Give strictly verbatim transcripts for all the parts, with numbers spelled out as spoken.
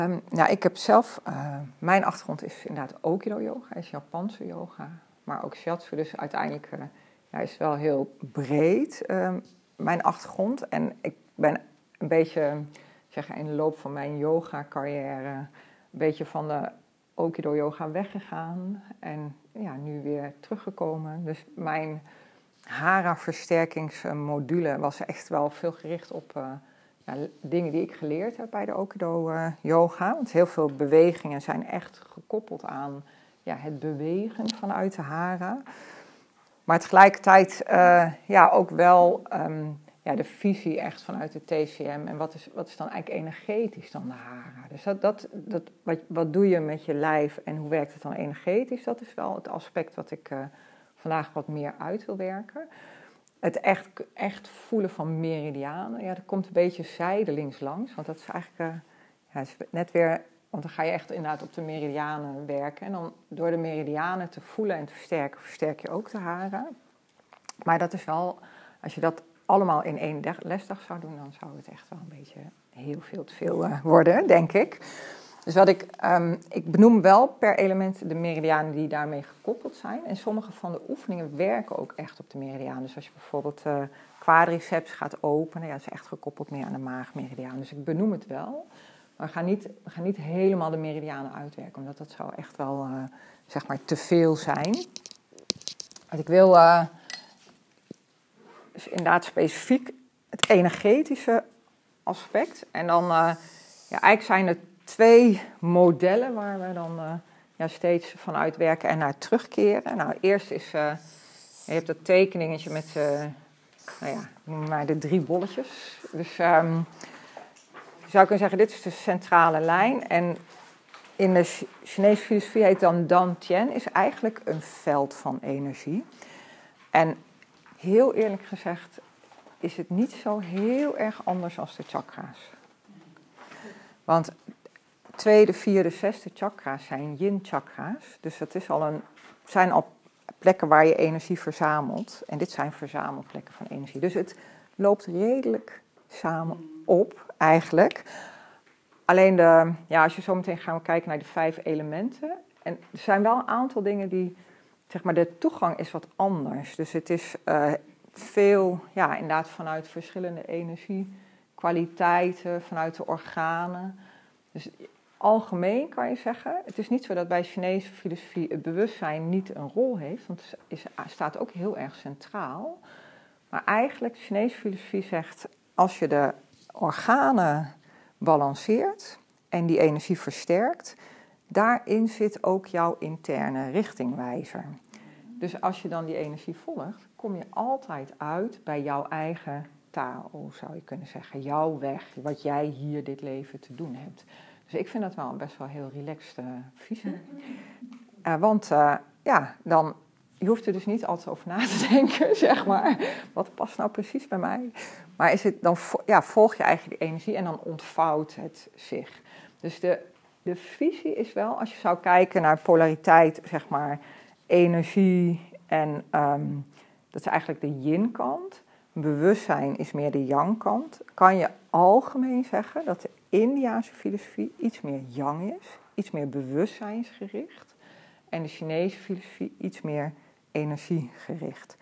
Um, nou, ik heb zelf, uh, mijn achtergrond is inderdaad Aikido-yoga, is Japanse yoga, maar ook shiatsu. Dus uiteindelijk uh, ja, is het wel heel breed, uh, mijn achtergrond. En ik ben een beetje, zeg, in de loop van mijn yoga-carrière, een beetje van de Aikido-yoga weggegaan en ja, nu weer teruggekomen. Dus mijn hara-versterkingsmodule was echt wel veel gericht op uh, ja, dingen die ik geleerd heb bij de Aikido-yoga. Want heel veel bewegingen zijn echt gekoppeld aan ja, het bewegen vanuit de hara. Maar tegelijkertijd uh, ja, ook wel um, ja, de visie echt vanuit de T C M. En wat is, wat is dan eigenlijk energetisch dan de hara? Dus dat, dat, dat, wat, wat doe je met je lijf en hoe werkt het dan energetisch? Dat is wel het aspect wat ik uh, vandaag wat meer uit wil werken. Het echt, echt voelen van meridianen, ja, dat komt een beetje zijdelings langs. Want dat is eigenlijk uh, ja, is net weer, want dan ga je echt inderdaad op de meridianen werken. En dan door de meridianen te voelen en te versterken, versterk je ook de hara. Maar dat is wel, als je dat allemaal in één lesdag zou doen, dan zou het echt wel een beetje heel veel te veel uh, worden, denk ik. Dus wat ik, um, ik benoem wel per element de meridianen die daarmee gekoppeld zijn. En sommige van de oefeningen werken ook echt op de meridianen. Dus als je bijvoorbeeld uh, quadriceps gaat openen, ja, dat is echt gekoppeld meer aan de maagmeridiaan. Dus ik benoem het wel, maar we gaan niet, we gaan niet helemaal de meridianen uitwerken, omdat dat zou echt wel, uh, zeg maar, te veel zijn. Want ik wil uh, dus inderdaad specifiek het energetische aspect. En dan, uh, ja, eigenlijk zijn het twee modellen waar we dan uh, ja, steeds van uitwerken en naar terugkeren. Nou, eerst is, uh, je hebt dat tekeningetje met, uh, nou ja, noem maar de drie bolletjes. Dus um, je zou kunnen zeggen, dit is de centrale lijn. En in de Chinese filosofie heet dan Dantian, is eigenlijk een veld van energie. En heel eerlijk gezegd is het niet zo heel erg anders als de chakra's. Want tweede, vierde, zesde chakra's zijn yin-chakra's. Dus dat is al een, zijn al plekken waar je energie verzamelt. En dit zijn verzamelplekken van energie. Dus het loopt redelijk samen op, eigenlijk. Alleen, de, ja, als je zo meteen gaan we kijken naar de vijf elementen. En er zijn wel een aantal dingen die, zeg maar, de toegang is wat anders. Dus het is uh, veel, ja, inderdaad vanuit verschillende energiekwaliteiten, vanuit de organen. Dus algemeen kan je zeggen, het is niet zo dat bij Chinese filosofie het bewustzijn niet een rol heeft, want het is, staat ook heel erg centraal. Maar eigenlijk, de Chinese filosofie zegt, als je de organen balanceert en die energie versterkt, daarin zit ook jouw interne richtingwijzer. Dus als je dan die energie volgt, kom je altijd uit bij jouw eigen taal, zou je kunnen zeggen. Jouw weg, wat jij hier dit leven te doen hebt. Dus ik vind dat wel een best wel heel relaxed uh, visie. Uh, want uh, ja, dan, je hoeft er dus niet altijd over na te denken, zeg maar. Wat past nou precies bij mij? Maar is het, dan ja, volg je eigenlijk die energie en dan ontvouwt het zich. Dus de, de visie is wel, als je zou kijken naar polariteit, zeg maar, energie en um, dat is eigenlijk de yin-kant. Bewustzijn is meer de yang-kant. Kan je algemeen zeggen dat de Indiase filosofie iets meer yang is, iets meer bewustzijnsgericht. En de Chinese filosofie iets meer energiegericht.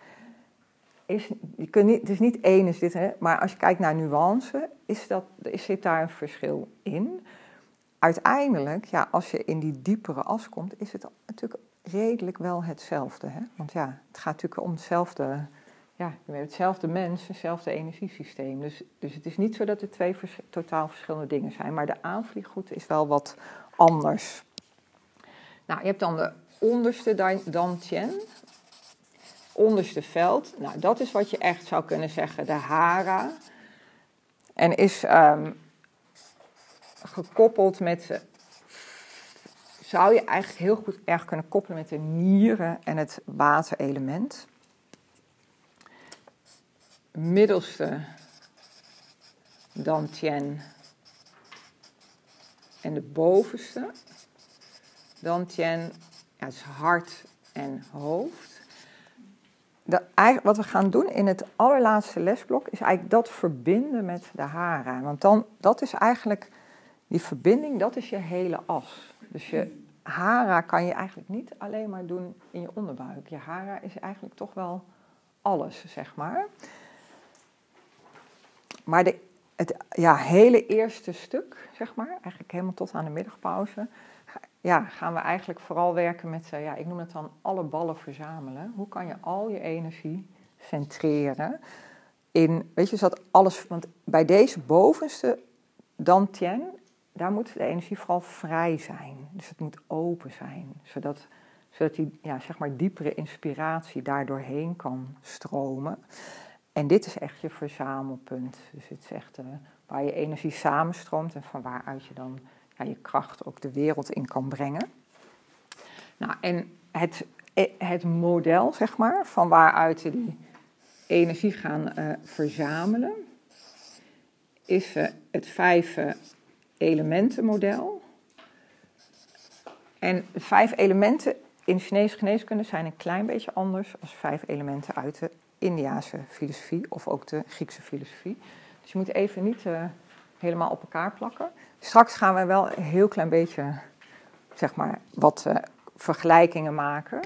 Is, je kunt niet, het is niet één is dit, hè, maar als je kijkt naar nuance, is dat, is, zit daar een verschil in. Uiteindelijk, ja, als je in die diepere as komt, is het natuurlijk redelijk wel hetzelfde. Hè? Want ja, het gaat natuurlijk om hetzelfde, ja, hetzelfde mens, hetzelfde energiesysteem. Dus, dus het is niet zo dat het twee vers, totaal verschillende dingen zijn. Maar de aanvliegroute is wel wat anders. Nou, je hebt dan de onderste Dantian, onderste veld. Nou, dat is wat je echt zou kunnen zeggen, de hara. En is um, gekoppeld met, zou je eigenlijk heel goed erg kunnen koppelen met de nieren en het waterelement. Middelste Dantian en de bovenste Dantian, ja, het is hart en hoofd. De, wat we gaan doen in het allerlaatste lesblok is eigenlijk dat verbinden met de hara. Want dan, dat is eigenlijk die verbinding, dat is je hele as. Dus je hara kan je eigenlijk niet alleen maar doen in je onderbuik. Je hara is eigenlijk toch wel alles, zeg maar. Maar de, het ja, hele eerste stuk, zeg maar, eigenlijk helemaal tot aan de middagpauze, ja, gaan we eigenlijk vooral werken met, ja, ik noem het dan alle ballen verzamelen. Hoe kan je al je energie centreren in, weet je, zodat alles, want bij deze bovenste Dantian, daar moet de energie vooral vrij zijn. Dus het moet open zijn, zodat, zodat die, ja, zeg maar, diepere inspiratie daar doorheen kan stromen. En dit is echt je verzamelpunt. Dus het is echt uh, waar je energie samenstroomt en van waaruit je dan ja, je kracht ook de wereld in kan brengen. Nou, en het, het model, zeg maar, van waaruit we die energie gaan uh, verzamelen, is uh, het vijf uh, elementenmodel. En de vijf elementen in Chinese geneeskunde zijn een klein beetje anders dan vijf elementen uit de Indiase filosofie of ook de Griekse filosofie. Dus je moet even niet uh, helemaal op elkaar plakken. Straks gaan we wel een heel klein beetje, zeg maar, wat uh, vergelijkingen maken.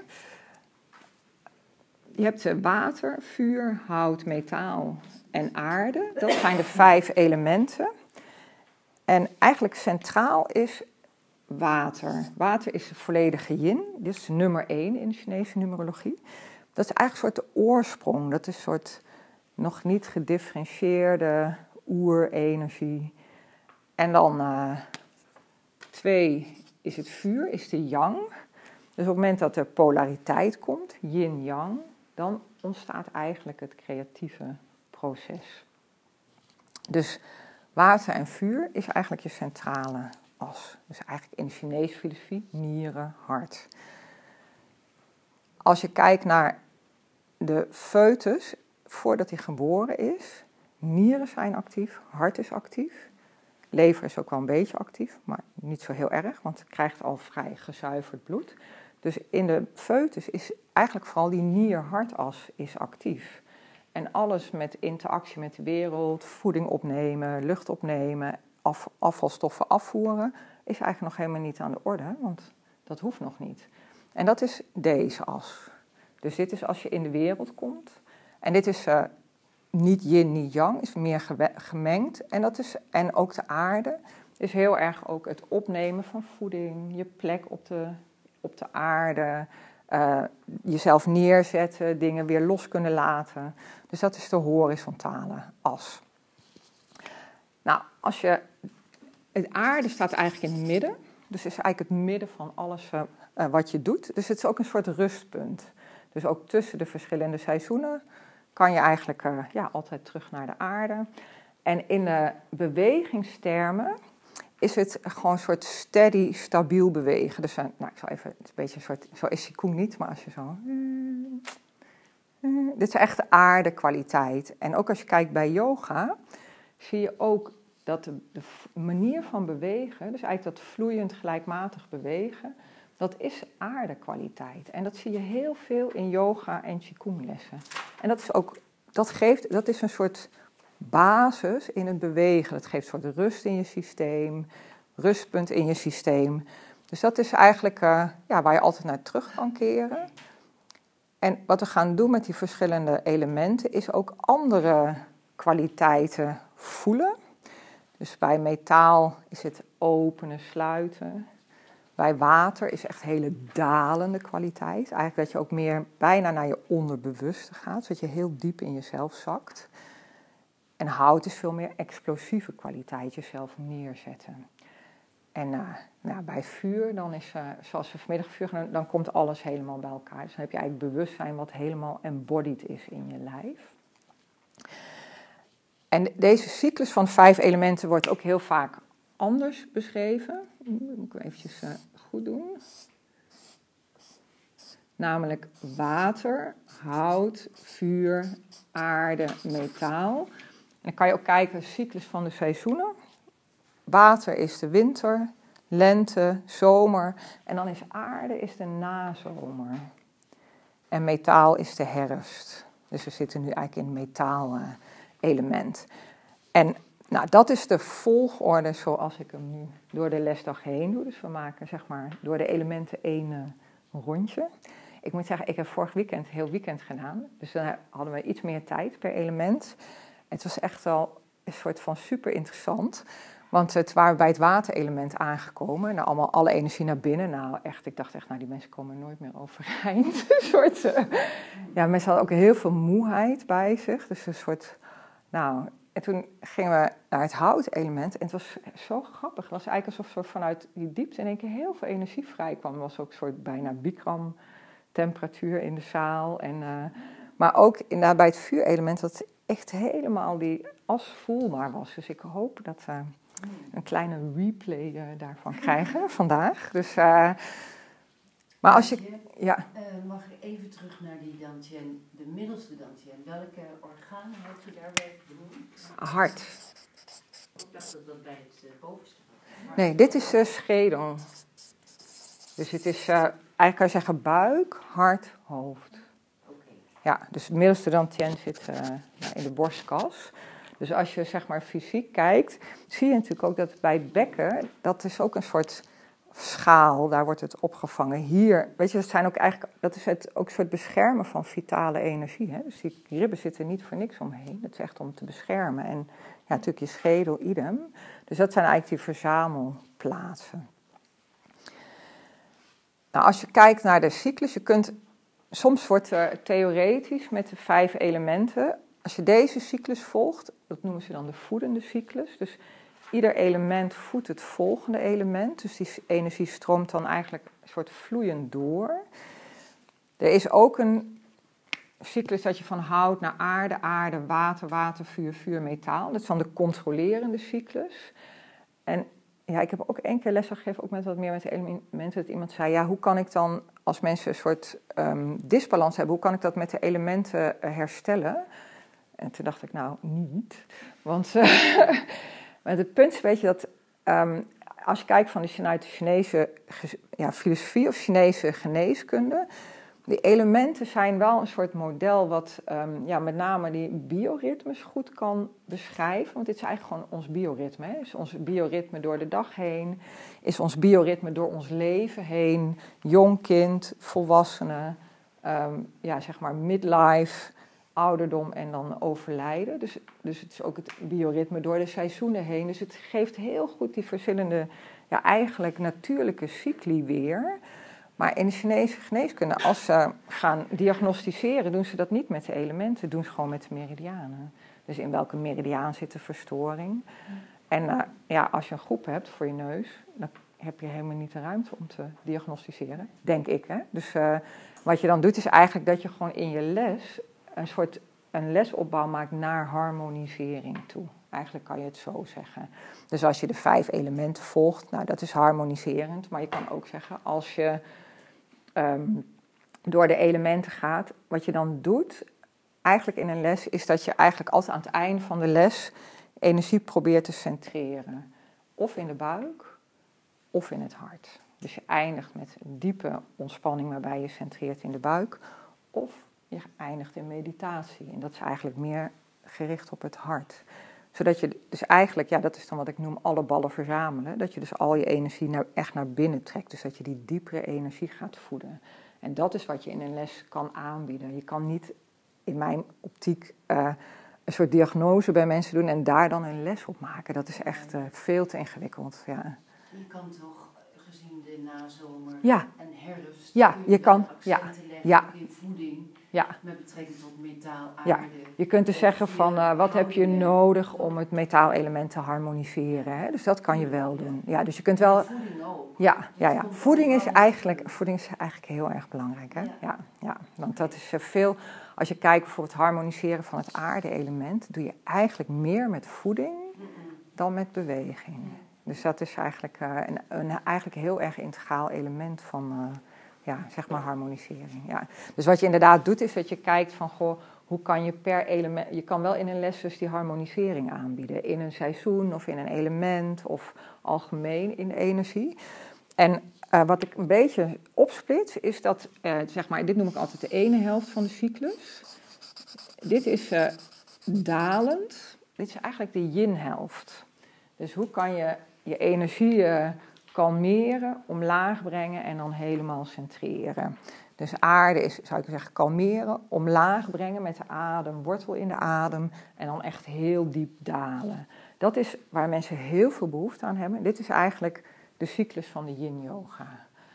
Je hebt uh, water, vuur, hout, metaal en aarde. Dat zijn de vijf elementen. En eigenlijk centraal is water. Water is de volledige yin. Dit is nummer één in de Chinese numerologie. Dat is eigenlijk een soort de oorsprong. Dat is een soort nog niet gedifferentieerde oerenergie. En dan uh, twee is het vuur, is de yang. Dus op het moment dat er polariteit komt, yin-yang, dan ontstaat eigenlijk het creatieve proces. Dus water en vuur is eigenlijk je centrale as. Dus eigenlijk in de Chinese filosofie nieren, hart. Als je kijkt naar de foetus, voordat hij geboren is, nieren zijn actief, hart is actief. Lever is ook wel een beetje actief, maar niet zo heel erg, want het krijgt al vrij gezuiverd bloed. Dus in de foetus is eigenlijk vooral die nier-hartas is actief. En alles met interactie met de wereld, voeding opnemen, lucht opnemen, af, afvalstoffen afvoeren, is eigenlijk nog helemaal niet aan de orde, want dat hoeft nog niet. En dat is deze as. Dus dit is als je in de wereld komt. En dit is uh, niet yin, niet yang, is meer gewe- gemengd. En, dat is, en ook de aarde is heel erg ook het opnemen van voeding, je plek op de, op de aarde, uh, jezelf neerzetten, dingen weer los kunnen laten. Dus dat is de horizontale as. Nou, als je, het aarde staat eigenlijk in het midden. Dus het is eigenlijk het midden van alles uh, uh, wat je doet. Dus het is ook een soort rustpunt. Dus ook tussen de verschillende seizoenen kan je eigenlijk uh, ja, altijd terug naar de aarde. En in uh, bewegingstermen is het gewoon een soort steady, stabiel bewegen. Dus uh, nou, ik zal even, het is een beetje een soort, zo is Qigong niet, maar als je zo... Uh, uh, dit is echt de aardekwaliteit. En ook als je kijkt bij yoga, zie je ook dat de, de manier van bewegen, dus eigenlijk dat vloeiend, gelijkmatig bewegen, dat is aardekwaliteit. En dat zie je heel veel in yoga en qigonglessen. En dat is ook, dat geeft, dat is een soort basis in het bewegen. Dat geeft een soort rust in je systeem, rustpunt in je systeem. Dus dat is eigenlijk uh, ja, waar je altijd naar terug kan keren. En wat we gaan doen met die verschillende elementen is ook andere kwaliteiten voelen. Dus bij metaal is het openen, sluiten. Bij water is echt hele dalende kwaliteit. Eigenlijk dat je ook meer bijna naar je onderbewuste gaat, zodat je heel diep in jezelf zakt. En hout is veel meer explosieve kwaliteit, jezelf neerzetten. En uh, nou, bij vuur, dan is, uh, zoals we vanmiddag vuur gaan, dan komt alles helemaal bij elkaar. Dus dan heb je eigenlijk bewustzijn wat helemaal embodied is in je lijf. En deze cyclus van vijf elementen wordt ook heel vaak anders beschreven. Dat moet ik eventjes uh, goed doen. Namelijk water, hout, vuur, aarde, metaal. En dan kan je ook kijken, de cyclus van de seizoenen. Water is de winter, lente, zomer. En dan is aarde is de nazomer. En metaal is de herfst. Dus we zitten nu eigenlijk in het metaal uh, element. En Nou, dat is de volgorde zoals ik hem nu door de lesdag heen doe. Dus we maken zeg maar door de elementen één uh, rondje. Ik moet zeggen, ik heb vorig weekend heel weekend gedaan. Dus dan hadden we iets meer tijd per element. Het was echt wel een soort van super interessant. Want het waren bij het waterelement aangekomen. Nou, allemaal alle energie naar binnen. Nou, echt, ik dacht echt, nou, die mensen komen nooit meer overeind. Een soort, uh, ja, mensen hadden ook heel veel moeheid bij zich. Dus een soort, nou... En toen gingen we naar het houtelement. En het was zo grappig. Het was eigenlijk alsof er vanuit die diepte in één keer heel veel energie vrij kwam. Er was ook een soort bijna Bikram temperatuur in de zaal. En, uh, maar ook inderdaad bij het vuurelement dat echt helemaal die as voelbaar was. Dus ik hoop dat we een kleine replay uh, daarvan krijgen vandaag. Dus, uh, maar als je... Ja. Uh, mag ik even terug naar die Dantian, de middelste Dantian. Welke organen had je daarbij genoemd? Hart. Ik dacht dat dat bij het uh, bovenste was. Nee, dit is uh, schedel. Dus het is, uh, eigenlijk kan je zeggen buik, hart, hoofd. Okay. Ja, dus het middelste Dantian zit uh, in de borstkas. Dus als je zeg maar fysiek kijkt, zie je natuurlijk ook dat bij het bekken, dat is ook een soort schaal, daar wordt het opgevangen. Hier, weet je, dat zijn ook eigenlijk, dat is het ook een soort beschermen van vitale energie. Hè? Dus die ribben zitten niet voor niks omheen. Dat is echt om te beschermen. En ja, natuurlijk je schedel, idem. Dus dat zijn eigenlijk die verzamelplaatsen. Nou, als je kijkt naar de cyclus, je kunt, soms wordt er theoretisch met de vijf elementen, als je deze cyclus volgt, dat noemen ze dan de voedende cyclus. Dus ieder element voedt het volgende element. Dus die energie stroomt dan eigenlijk een soort vloeiend door. Er is ook een cyclus dat je van hout naar aarde, aarde, water, water, vuur, vuur, metaal. Dat is dan de controlerende cyclus. En ja, ik heb ook één keer les gegeven, ook met wat meer met de elementen, dat iemand zei, ja, hoe kan ik dan, als mensen een soort um, disbalans hebben, hoe kan ik dat met de elementen uh, herstellen? En toen dacht ik, nou, niet. Want uh, maar het punt is, weet je, dat um, als je kijkt van de, vanuit de Chinese ja, filosofie of Chinese geneeskunde, die elementen zijn wel een soort model wat um, ja, met name die bioritmes goed kan beschrijven. Want dit is eigenlijk gewoon ons bioritme. Hè? Is ons bioritme door de dag heen, is ons bioritme door ons leven heen, jong kind, volwassenen, um, ja, zeg maar midlife, ouderdom en dan overlijden. Dus, dus het is ook het bioritme door de seizoenen heen. Dus het geeft heel goed die verschillende, ja, eigenlijk natuurlijke cycli weer. Maar in de Chinese geneeskunde, als ze gaan diagnosticeren, doen ze dat niet met de elementen, doen ze gewoon met de meridianen. Dus in welke meridiaan zit de verstoring? En uh, ja, als je een groep hebt voor je neus, dan heb je helemaal niet de ruimte om te diagnosticeren, denk ik. Hè? Dus uh, wat je dan doet is eigenlijk dat je gewoon in je les een soort een lesopbouw maakt naar harmonisering toe. Eigenlijk kan je het zo zeggen. Dus als je de vijf elementen volgt, nou dat is harmoniserend. Maar je kan ook zeggen, als je um, door de elementen gaat, wat je dan doet, eigenlijk in een les, is dat je eigenlijk altijd aan het einde van de les energie probeert te centreren. Of in de buik, of in het hart. Dus je eindigt met een diepe ontspanning waarbij je centreert in de buik, of je eindigt in meditatie. En dat is eigenlijk meer gericht op het hart. Zodat je dus eigenlijk, ja, dat is dan wat ik noem alle ballen verzamelen. Dat je dus al je energie naar, echt naar binnen trekt. Dus dat je die diepere energie gaat voeden. En dat is wat je in een les kan aanbieden. Je kan niet, in mijn optiek, uh, een soort diagnose bij mensen doen en daar dan een les op maken. Dat is echt uh, veel te ingewikkeld, ja. Je kan toch, gezien de nazomer ja. en herfst, ja, je kan ja, leggen ja. in voeding. Ja. Met betrekking tot metaal, aarde. Ja, je kunt dus zeggen van uh, wat heb je nodig om het metaalelement te harmoniseren. Hè? Dus dat kan je wel doen. Ja, dus je kunt wel. Voeding ook. Ja, ja, ja. Voeding is eigenlijk, voeding is eigenlijk heel erg belangrijk. Hè? Ja. Ja, ja, want dat is veel. Als je kijkt bijvoorbeeld het harmoniseren van het aarde-element, doe je eigenlijk meer met voeding dan met beweging. Dus dat is eigenlijk uh, een, een eigenlijk heel erg integraal element van. Uh, Ja, zeg maar harmonisering. Ja. Dus wat je inderdaad doet, is dat je kijkt van, goh, hoe kan je per element. Je kan wel in een les dus die harmonisering aanbieden. In een seizoen of in een element of algemeen in de energie. En uh, wat ik een beetje opsplit, is dat, uh, zeg maar, dit noem ik altijd de ene helft van de cyclus. Dit is uh, dalend. dit is eigenlijk de yin-helft. Dus hoe kan je je energie uh, kalmeren, omlaag brengen en dan helemaal centreren. Dus aarde is, zou ik zeggen, kalmeren, omlaag brengen met de adem, wortel in de adem en dan echt heel diep dalen. Dat is waar mensen heel veel behoefte aan hebben. Dit is eigenlijk de cyclus van de yin-yoga.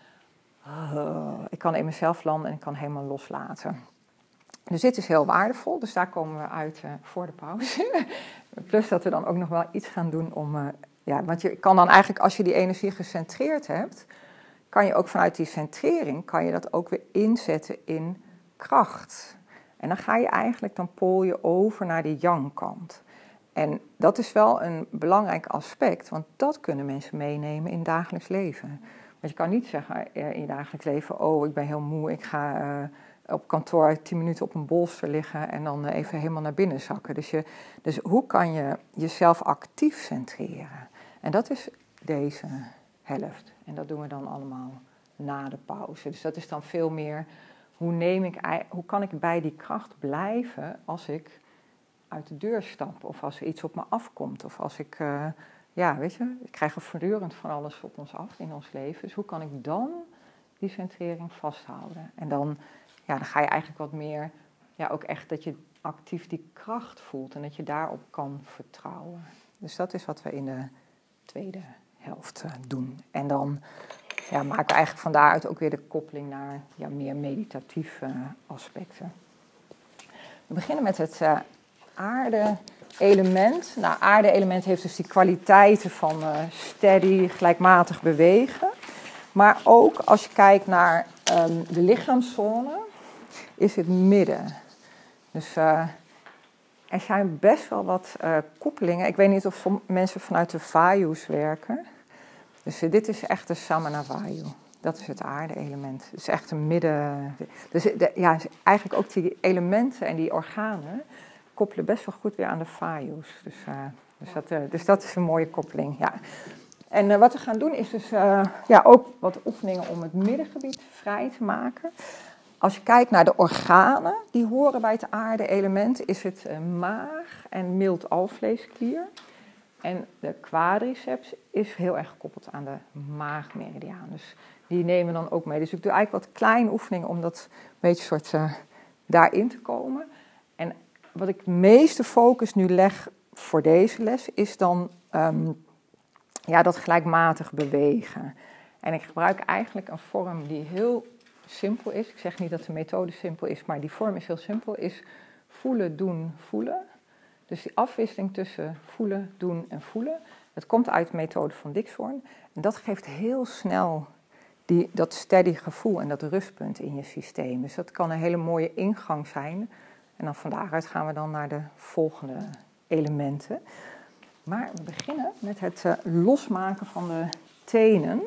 Uh, ik kan in mezelf landen en ik kan helemaal loslaten. Dus dit is heel waardevol, dus daar komen we uit uh, voor de pauze. Plus dat we dan ook nog wel iets gaan doen om... Uh, ja, want je kan dan eigenlijk, als je die energie gecentreerd hebt... kan je ook vanuit die centrering, kan je dat ook weer inzetten in kracht. En dan ga je eigenlijk, dan pool je over naar de yang-kant. En dat is wel een belangrijk aspect, want dat kunnen mensen meenemen in het dagelijks leven. Want je kan niet zeggen in je dagelijks leven, oh, ik ben heel moe, ik ga uh, op kantoor tien minuten op een bolster liggen en dan uh, even helemaal naar binnen zakken. Dus, je, dus hoe kan je jezelf actief centreren? En dat is deze helft. En dat doen we dan allemaal na de pauze. Dus dat is dan veel meer, hoe, neem ik, hoe kan ik bij die kracht blijven als ik uit de deur stap? Of als er iets op me afkomt? Of als ik, uh, ja, weet je, ik krijg er voortdurend van alles op ons af in ons leven. Dus hoe kan ik dan die centrering vasthouden? En dan, ja, dan ga je eigenlijk wat meer, ja, ook echt dat je actief die kracht voelt en dat je daarop kan vertrouwen. Dus dat is wat we in de tweede helft uh, doen. En dan ja, maken we eigenlijk van daaruit ook weer de koppeling naar ja, meer meditatieve uh, aspecten. We beginnen met het uh, aarde-element. Nou, aarde-element heeft dus die kwaliteiten van uh, steady, gelijkmatig bewegen. Maar ook als je kijkt naar um, de lichaamszone, is het midden. Dus uh, er zijn best wel wat uh, koppelingen. Ik weet niet of mensen vanuit de Vayus werken. Dus uh, dit is echt de Samana Vayu. Dat is het aarde-element. Het is echt een midden... Dus de, ja, eigenlijk ook die elementen en die organen koppelen best wel goed weer aan de Vayus. Dus, uh, dus, dat, uh, dus dat is een mooie koppeling, ja. En uh, wat we gaan doen is dus uh, ja, ook wat oefeningen om het middengebied vrij te maken. Als je kijkt naar de organen die horen bij het aarde-element, is het uh, maag en mild alvleesklier. En de quadriceps is heel erg gekoppeld aan de maagmeridiaan. Dus die nemen we dan ook mee. Dus ik doe eigenlijk wat kleine oefeningen om dat een beetje soort uh, daarin te komen. En wat ik het meeste focus nu leg voor deze les is dan um, ja, dat gelijkmatig bewegen. En ik gebruik eigenlijk een vorm die heel simpel is. Ik zeg niet dat de methode simpel is, maar die vorm is heel simpel. Is voelen, doen, voelen. Dus die afwisseling tussen voelen, doen en voelen. Dat komt uit de methode van Dixhoorn. En dat geeft heel snel die, dat steady gevoel en dat rustpunt in je systeem. Dus dat kan een hele mooie ingang zijn. En dan van daaruit gaan we dan naar de volgende elementen. Maar we beginnen met het uh, losmaken van de tenen.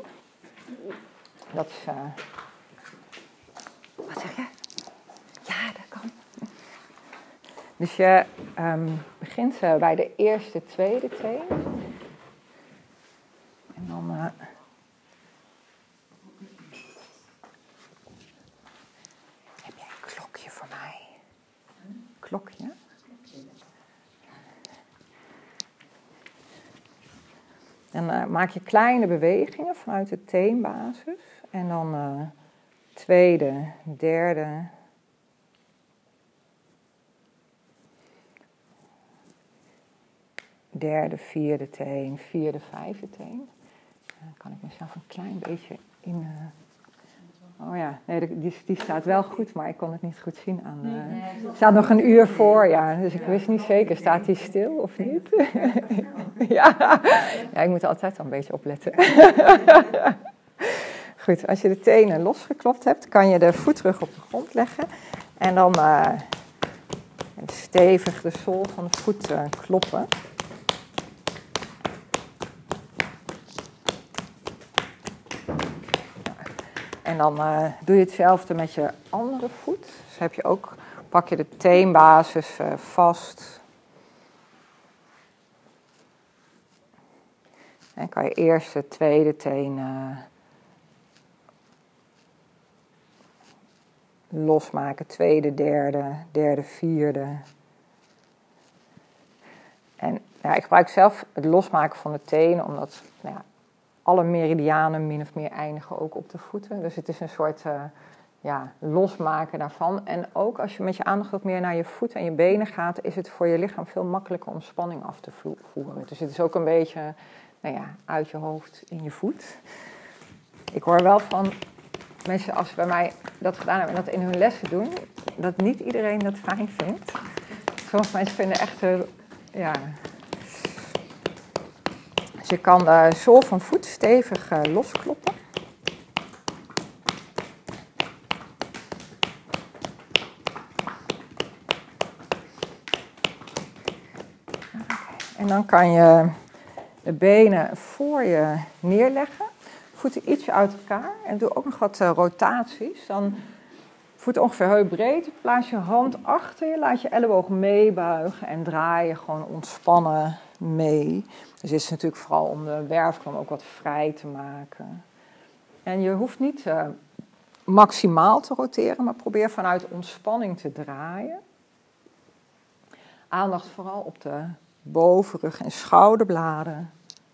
Dat is... Uh... Wat zeg je? Ja, dat kan. Dus je um, begint uh, bij de eerste, tweede teen. En dan... Uh... Heb jij een klokje voor mij? Klokje? Dan uh, maak je kleine bewegingen vanuit de teenbasis. En dan uh, tweede, derde... Derde, vierde teen, vierde, vijfde teen. Dan kan ik mezelf een klein beetje in... Uh... Oh ja, nee, die, die staat wel goed, maar ik kon het niet goed zien aan... Uh... Er staat nog een uur voor, ja. Dus ik wist niet zeker, staat die stil of niet? ja. ja, ik moet altijd al een beetje opletten. Goed, als je de tenen losgeklopt hebt, kan je de voetrug op de grond leggen. En dan uh, stevig de zool van de voet uh, kloppen. En dan uh, doe je hetzelfde met je andere voet. Dus heb je ook, pak je de teenbasis uh, vast. En kan je eerst de tweede teen uh, losmaken. Tweede, derde, derde, vierde. En ja, ik gebruik zelf het losmaken van de tenen, omdat nou ja, alle meridianen min of meer eindigen ook op de voeten. Dus het is een soort uh, ja, losmaken daarvan. En ook als je met je aandacht wat meer naar je voeten en je benen gaat, is het voor je lichaam veel makkelijker om spanning af te voeren. Dus het is ook een beetje nou ja, uit je hoofd in je voet. Ik hoor wel van mensen, als ze bij mij dat gedaan hebben en dat in hun lessen doen, dat niet iedereen dat fijn vindt. Sommige mensen vinden echt, uh, ja... Dus je kan de zool van voet stevig uh, loskloppen. En dan kan je de benen voor je neerleggen. Voeten ietsje uit elkaar. En doe ook nog wat uh, rotaties. Dan voeten ongeveer heupbreed. Plaats je hand achter je. Laat je elleboog meebuigen. En draai je gewoon ontspannen mee. Dus dit is natuurlijk vooral om de wervelkolom ook wat vrij te maken. En je hoeft niet uh, maximaal te roteren. Maar probeer vanuit ontspanning te draaien. Aandacht vooral op de bovenrug en schouderbladen.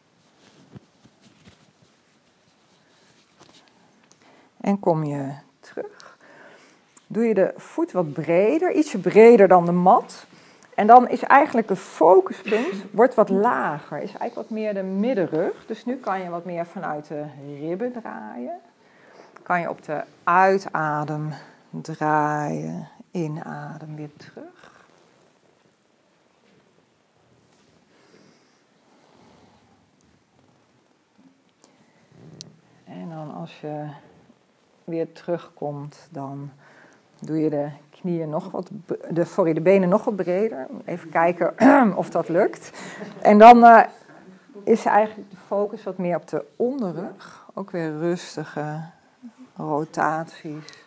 En kom je terug. Doe je de voet wat breder, ietsje breder dan de mat. En dan is eigenlijk het focuspunt, wordt wat lager. Is eigenlijk wat meer de middenrug. Dus nu kan je wat meer vanuit de ribben draaien. Kan je op de uitadem draaien, inadem weer terug. En dan als je weer terugkomt, dan doe je de knieën nog wat, de, sorry, de benen nog wat breder. Even kijken of dat lukt. En dan uh, is eigenlijk de focus wat meer op de onderrug. Ook weer rustige rotaties.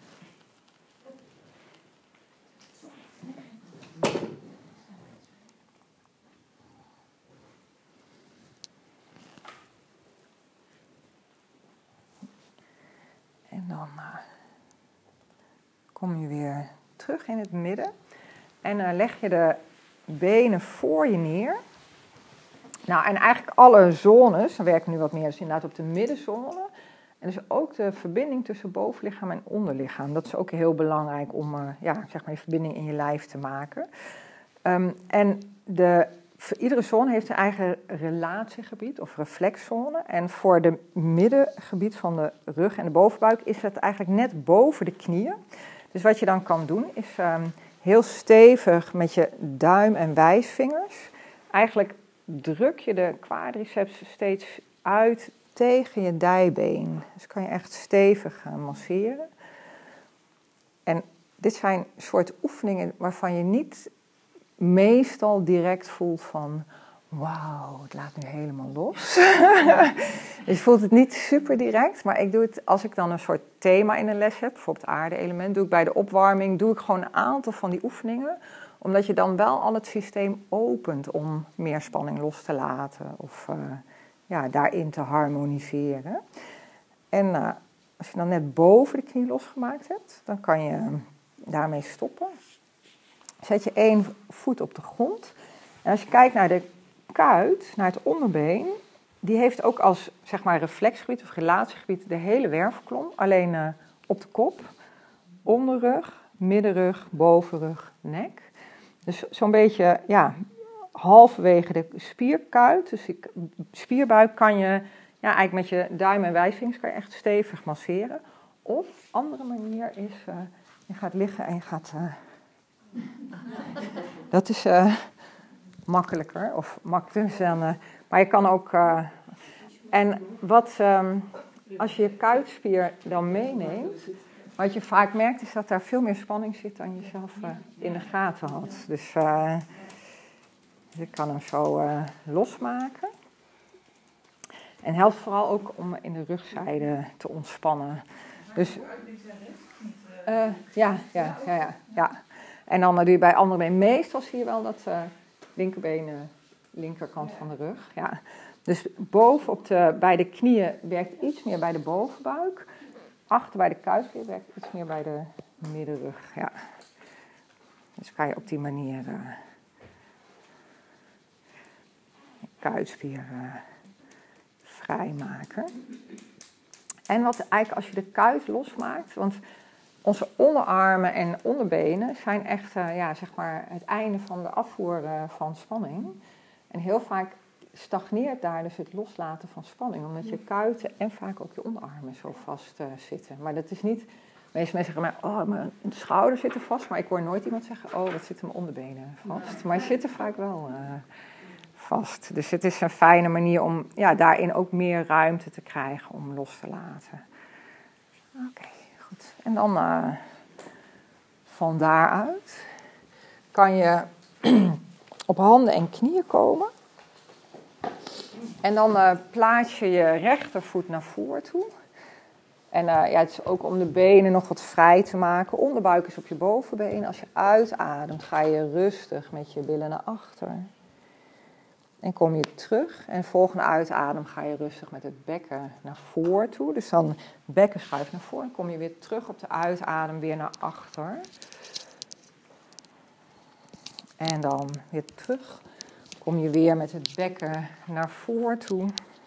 En dan uh, kom je weer terug in het midden. En uh, leg je de benen voor je neer. Nou, en eigenlijk alle zones, dan werken we nu wat meer dus inderdaad op de middenzone. En dus ook de verbinding tussen bovenlichaam en onderlichaam. Dat is ook heel belangrijk om uh, ja, zeg maar, je verbinding in je lijf te maken. Um, en de, voor iedere zone heeft een eigen relatiegebied of reflexzone. En voor de middengebied van de rug en de bovenbuik is het eigenlijk net boven de knieën. Dus wat je dan kan doen is um, heel stevig met je duim en wijsvingers. Eigenlijk druk je de quadriceps steeds uit tegen je dijbeen. Dus kan je echt stevig gaan masseren. En dit zijn soort oefeningen waarvan je niet meestal direct voelt van wauw, het laat nu helemaal los. Dus je voelt het niet super direct, maar ik doe het als ik dan een soort thema in een les heb, bijvoorbeeld aarde-element, doe ik bij de opwarming, doe ik gewoon een aantal van die oefeningen, omdat je dan wel al het systeem opent om meer spanning los te laten of uh, ja, daarin te harmoniseren. En uh, als je dan net boven de knie losgemaakt hebt, dan kan je daarmee stoppen. Zet je één voet op de grond. En als je kijkt naar de kuit, naar het onderbeen, die heeft ook als zeg maar reflexgebied of relatiegebied de hele wervelkolom. Alleen uh, op de kop, onderrug, middenrug, bovenrug, nek. Dus zo'n beetje, ja, halverwege de spierkuit, dus die spierbuik kan je, ja, eigenlijk met je duim en wijsvingers kan je echt stevig masseren. Of, andere manier is, uh, je gaat liggen en je gaat, uh, dat is uh, makkelijker, of makkelijker dan, uh, maar je kan ook, uh, en wat, um, als je je kuitspier dan meeneemt, wat je vaak merkt is dat daar veel meer spanning zit dan je zelf uh, in de gaten had. Dus uh, je kan hem zo uh, losmaken. En helpt vooral ook om in de rugzijde te ontspannen. Dus, uh, ja, ja, ja, ja, ja. En dan uh, doe je bij andere been. Meestal zie je wel dat uh, linkerbeen, uh, linkerkant van de rug. Ja. Dus boven op de, bij de knieën werkt iets meer bij de bovenbuik. Achter bij de kuitspier werkt iets meer bij de middenrug. Ja. Dus kan je op die manier uh, kuitspier uh, vrijmaken. En wat eigenlijk als je de kuit losmaakt, want onze onderarmen en onderbenen zijn echt uh, ja, zeg maar het einde van de afvoer uh, van spanning. En heel vaak stagneert daar dus het loslaten van spanning, omdat je kuiten en vaak ook je onderarmen zo vast uh, zitten. Maar dat is niet, de meeste mensen zeggen maar, oh, mijn schouders zitten vast, maar ik hoor nooit iemand zeggen, oh, dat zitten mijn onderbenen vast. Maar ze zitten vaak wel uh, vast. Dus het is een fijne manier om ja, daarin ook meer ruimte te krijgen om los te laten. Oké, okay, goed. En dan uh, van daaruit kan je op handen en knieën komen. En dan uh, plaats je je rechtervoet naar voren toe. En uh, ja, het is ook om de benen nog wat vrij te maken. Onderbuik is op je bovenbeen. Als je uitademt, ga je rustig met je billen naar achter. En kom je terug. En volgende uitadem ga je rustig met het bekken naar voren toe. Dus dan bekken schuift naar voren. En kom je weer terug op de uitadem weer naar achter. En dan weer terug. Kom je weer met het bekken naar voren toe.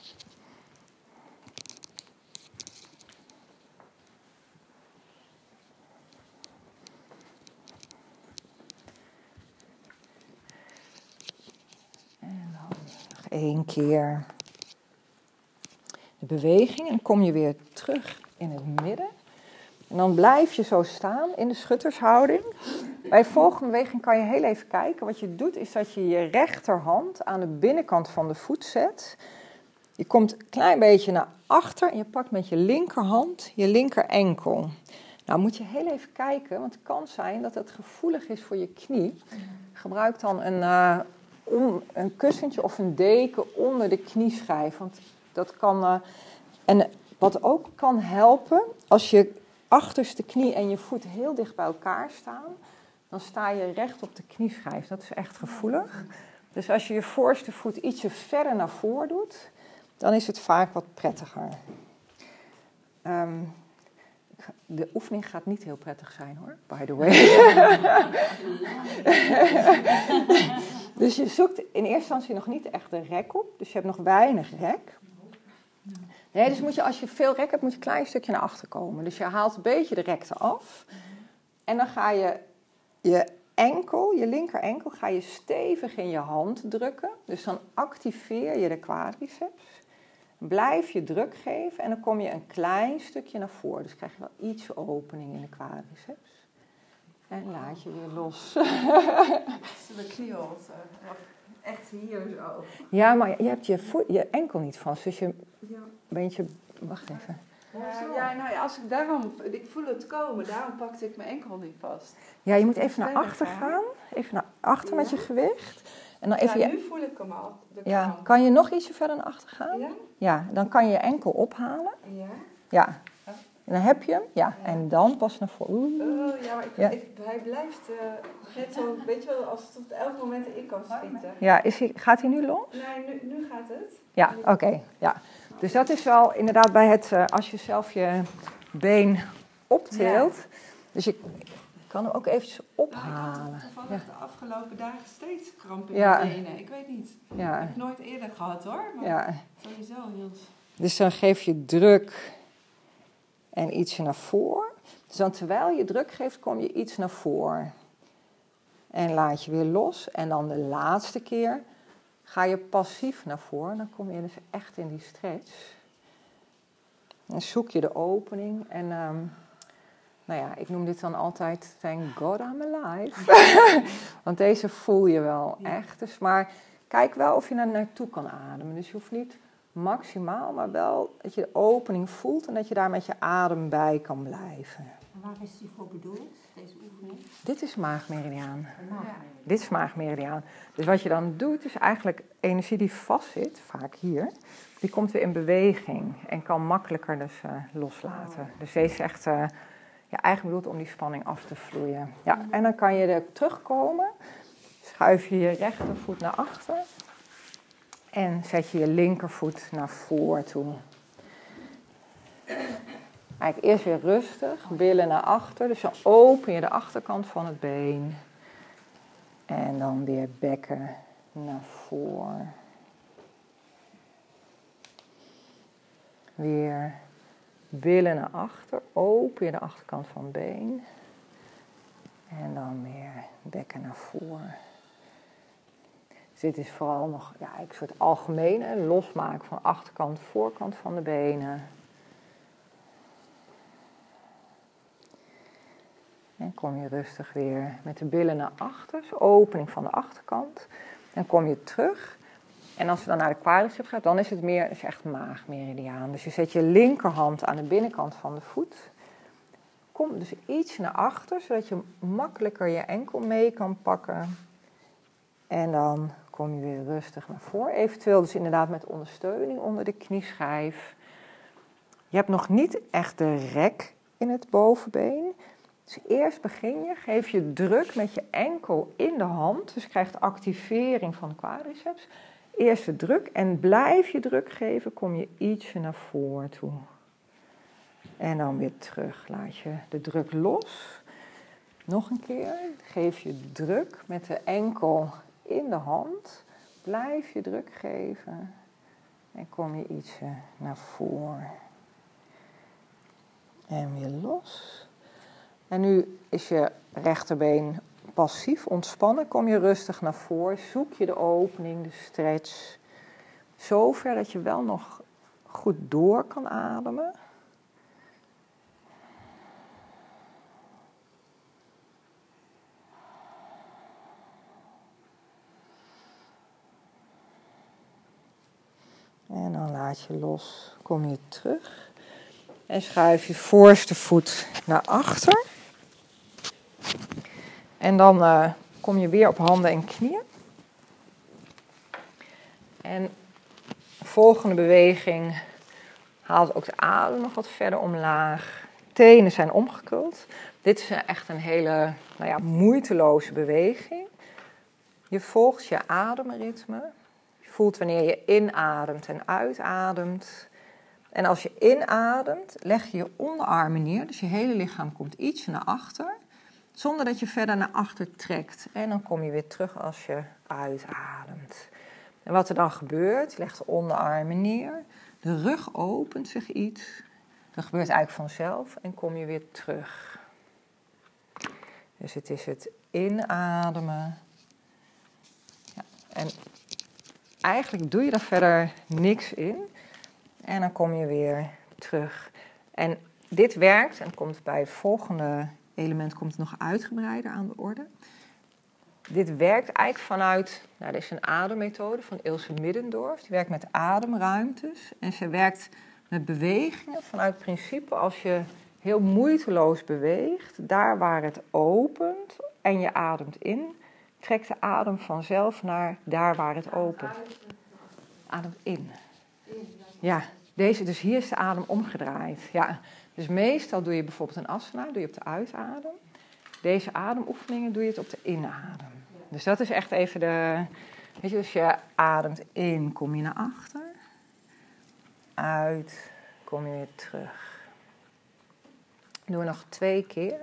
En dan nog één keer de beweging. En kom je weer terug in het midden. En dan blijf je zo staan in de schuttershouding. Bij de volgende beweging kan je heel even kijken. Wat je doet is dat je je rechterhand aan de binnenkant van de voet zet. Je komt een klein beetje naar achter en je pakt met je linkerhand je linker enkel. Nou moet je heel even kijken, want het kan zijn dat het gevoelig is voor je knie. Gebruik dan een, uh, on, een kussentje of een deken onder de knieschijf. Want dat kan, uh, en wat ook kan helpen, als je achterste knie en je voet heel dicht bij elkaar staan, dan sta je recht op de knieschijf. Dat is echt gevoelig. Dus als je je voorste voet ietsje verder naar voren doet, dan is het vaak wat prettiger. Um, de oefening gaat niet heel prettig zijn hoor, by the way. Dus je zoekt in eerste instantie nog niet echt de rek op. Dus je hebt nog weinig rek. Nee, dus moet je, als je veel rek hebt, moet je een klein stukje naar achter komen. Dus je haalt een beetje de rek eraf. En dan ga je je enkel, je linker enkel, ga je stevig in je hand drukken. Dus dan activeer je de quadriceps. Blijf je druk geven en dan kom je een klein stukje naar voren. Dus krijg je wel iets opening in de quadriceps. En laat je weer los. De knieholte. Echt hier zo. Ja, maar je hebt je, voet, je enkel niet vast. Dus je Ja. bent je... Wacht even. Ja, ja, nou ja, als ik daarom... Ik voel het komen, daarom pakte ik mijn enkel niet vast. Ja, je moet even naar achter gaan. Even naar achter ja. met je gewicht. En dan even ja, je... nu voel ik hem al. Ja, kan je nog ietsje verder naar achter gaan? Ja. Ja, dan kan je je enkel ophalen. Ja. Ja. En dan heb je hem. Ja, ja. En dan pas naar voren. Oh, ja, maar ik, ja. ik, hij blijft uh, net zo, weet je wel, als het op elk moment in kan schieten. Ja, is hij, gaat hij nu los? Nee, nu, nu gaat het. Ja, oké. Okay, ja. Dus dat is wel inderdaad bij het, uh, als je zelf je been optilt. Ja. Dus je kan hem ook eventjes ophalen. Nou, ik had toevallig ja. de afgelopen dagen steeds kramp in ja. mijn benen. Ik weet niet. Ja. Dat heb ik nooit eerder gehad hoor. Maar ja. sowieso heel... Dus dan geef je druk en ietsje naar voren. Dus dan terwijl je druk geeft, kom je iets naar voren. En laat je weer los. En dan de laatste keer ga je passief naar voren. Dan kom je dus echt in die stretch. En zoek je de opening. En um, nou ja, ik noem dit dan altijd thank God I'm alive. Want deze voel je wel ja. echt. Dus maar kijk wel of je er naartoe kan ademen. Dus je hoeft niet maximaal, maar wel dat je de opening voelt en dat je daar met je adem bij kan blijven. En waar is die voor bedoeld, deze oefening? Dit is maagmeridiaan. Ja. Dit is maagmeridiaan. Dus wat je dan doet, is eigenlijk energie die vastzit, vaak hier, die komt weer in beweging en kan makkelijker dus uh, loslaten. Oh. Dus deze is echt uh, ja, eigenlijk bedoeld om die spanning af te vloeien. Ja, en dan kan je er terugkomen, schuif je je rechtervoet naar achter. En zet je je linkervoet naar voren toe. Eigenlijk eerst weer rustig, billen naar achter. Dus dan open je de achterkant van het been. En dan weer bekken naar voren. Weer billen naar achter. Open je de achterkant van het been. En dan weer bekken naar voren. Dus dit is vooral nog ja, een soort algemene losmaken van achterkant, voorkant van de benen. En kom je rustig weer met de billen naar achter. Dus opening van de achterkant. Dan kom je terug. En als we dan naar de quadriceps gaan, dan is het meer, is echt maagmeridiaan. Dus je zet je linkerhand aan de binnenkant van de voet. Kom dus iets naar achter, zodat je makkelijker je enkel mee kan pakken. En dan kom je weer rustig naar voren. Eventueel dus inderdaad met ondersteuning onder de knieschijf. Je hebt nog niet echt de rek in het bovenbeen. Dus eerst begin je, geef je druk met je enkel in de hand. Dus je krijgt activering van de quadriceps. Eerst de druk en blijf je druk geven, kom je ietsje naar voren toe. En dan weer terug. Laat je de druk los. Nog een keer. Geef je druk met de enkel in de hand. Blijf je druk geven. En kom je ietsje naar voren. En weer los. En nu is je rechterbeen passief ontspannen. Kom je rustig naar voren. Zoek je de opening, de stretch. Zover dat je wel nog goed door kan ademen. En dan laat je los. Kom je terug. En schuif je voorste voet naar achter. En dan uh, kom je weer op handen en knieën. En de volgende beweging haalt ook de adem nog wat verder omlaag. Tenen zijn omgekruld. Dit is echt een hele nou ja, moeiteloze beweging. Je volgt je ademritme. Je voelt wanneer je inademt en uitademt. En als je inademt, leg je je onderarmen neer. Dus je hele lichaam komt iets naar achter. Zonder dat je verder naar achter trekt. En dan kom je weer terug als je uitademt. En wat er dan gebeurt, je legt de onderarmen neer. De rug opent zich iets. Dat gebeurt eigenlijk vanzelf. En kom je weer terug. Dus het is het inademen. Ja, en eigenlijk doe je daar verder niks in. En dan kom je weer terug. En dit werkt, en komt bij het volgende element komt nog uitgebreider aan de orde. Dit werkt eigenlijk vanuit, nou, dit is een ademmethode van Ilse Middendorf. Die werkt met ademruimtes. En ze werkt met bewegingen vanuit het principe als je heel moeiteloos beweegt, daar waar het opent en je ademt in, trekt de adem vanzelf naar daar waar het opent. Adem in. Ja, deze, dus hier is de adem omgedraaid. Ja, dus meestal doe je bijvoorbeeld een asana, doe je op de uitadem. Deze ademoefeningen doe je het op de inadem. Dus dat is echt even de... Weet je, dus je ademt in, kom je naar achter. Uit, kom je weer terug. Doen we nog twee keer.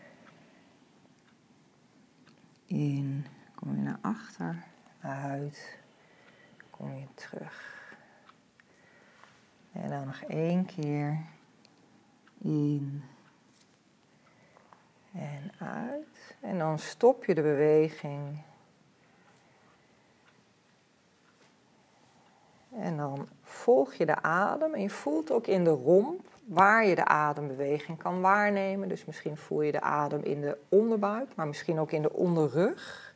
In, kom je naar achter. Uit, kom je terug. En dan nog één keer. In. En uit. En dan stop je de beweging. En dan volg je de adem. En je voelt ook in de romp waar je de adembeweging kan waarnemen. Dus misschien voel je de adem in de onderbuik, maar misschien ook in de onderrug.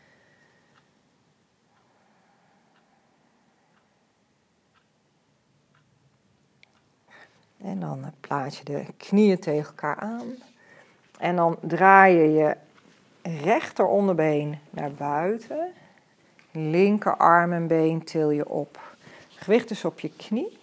En dan plaats je de knieën tegen elkaar aan. En dan draai je je rechter onderbeen naar buiten. Linkerarm en been til je op. Gewicht is op je knie.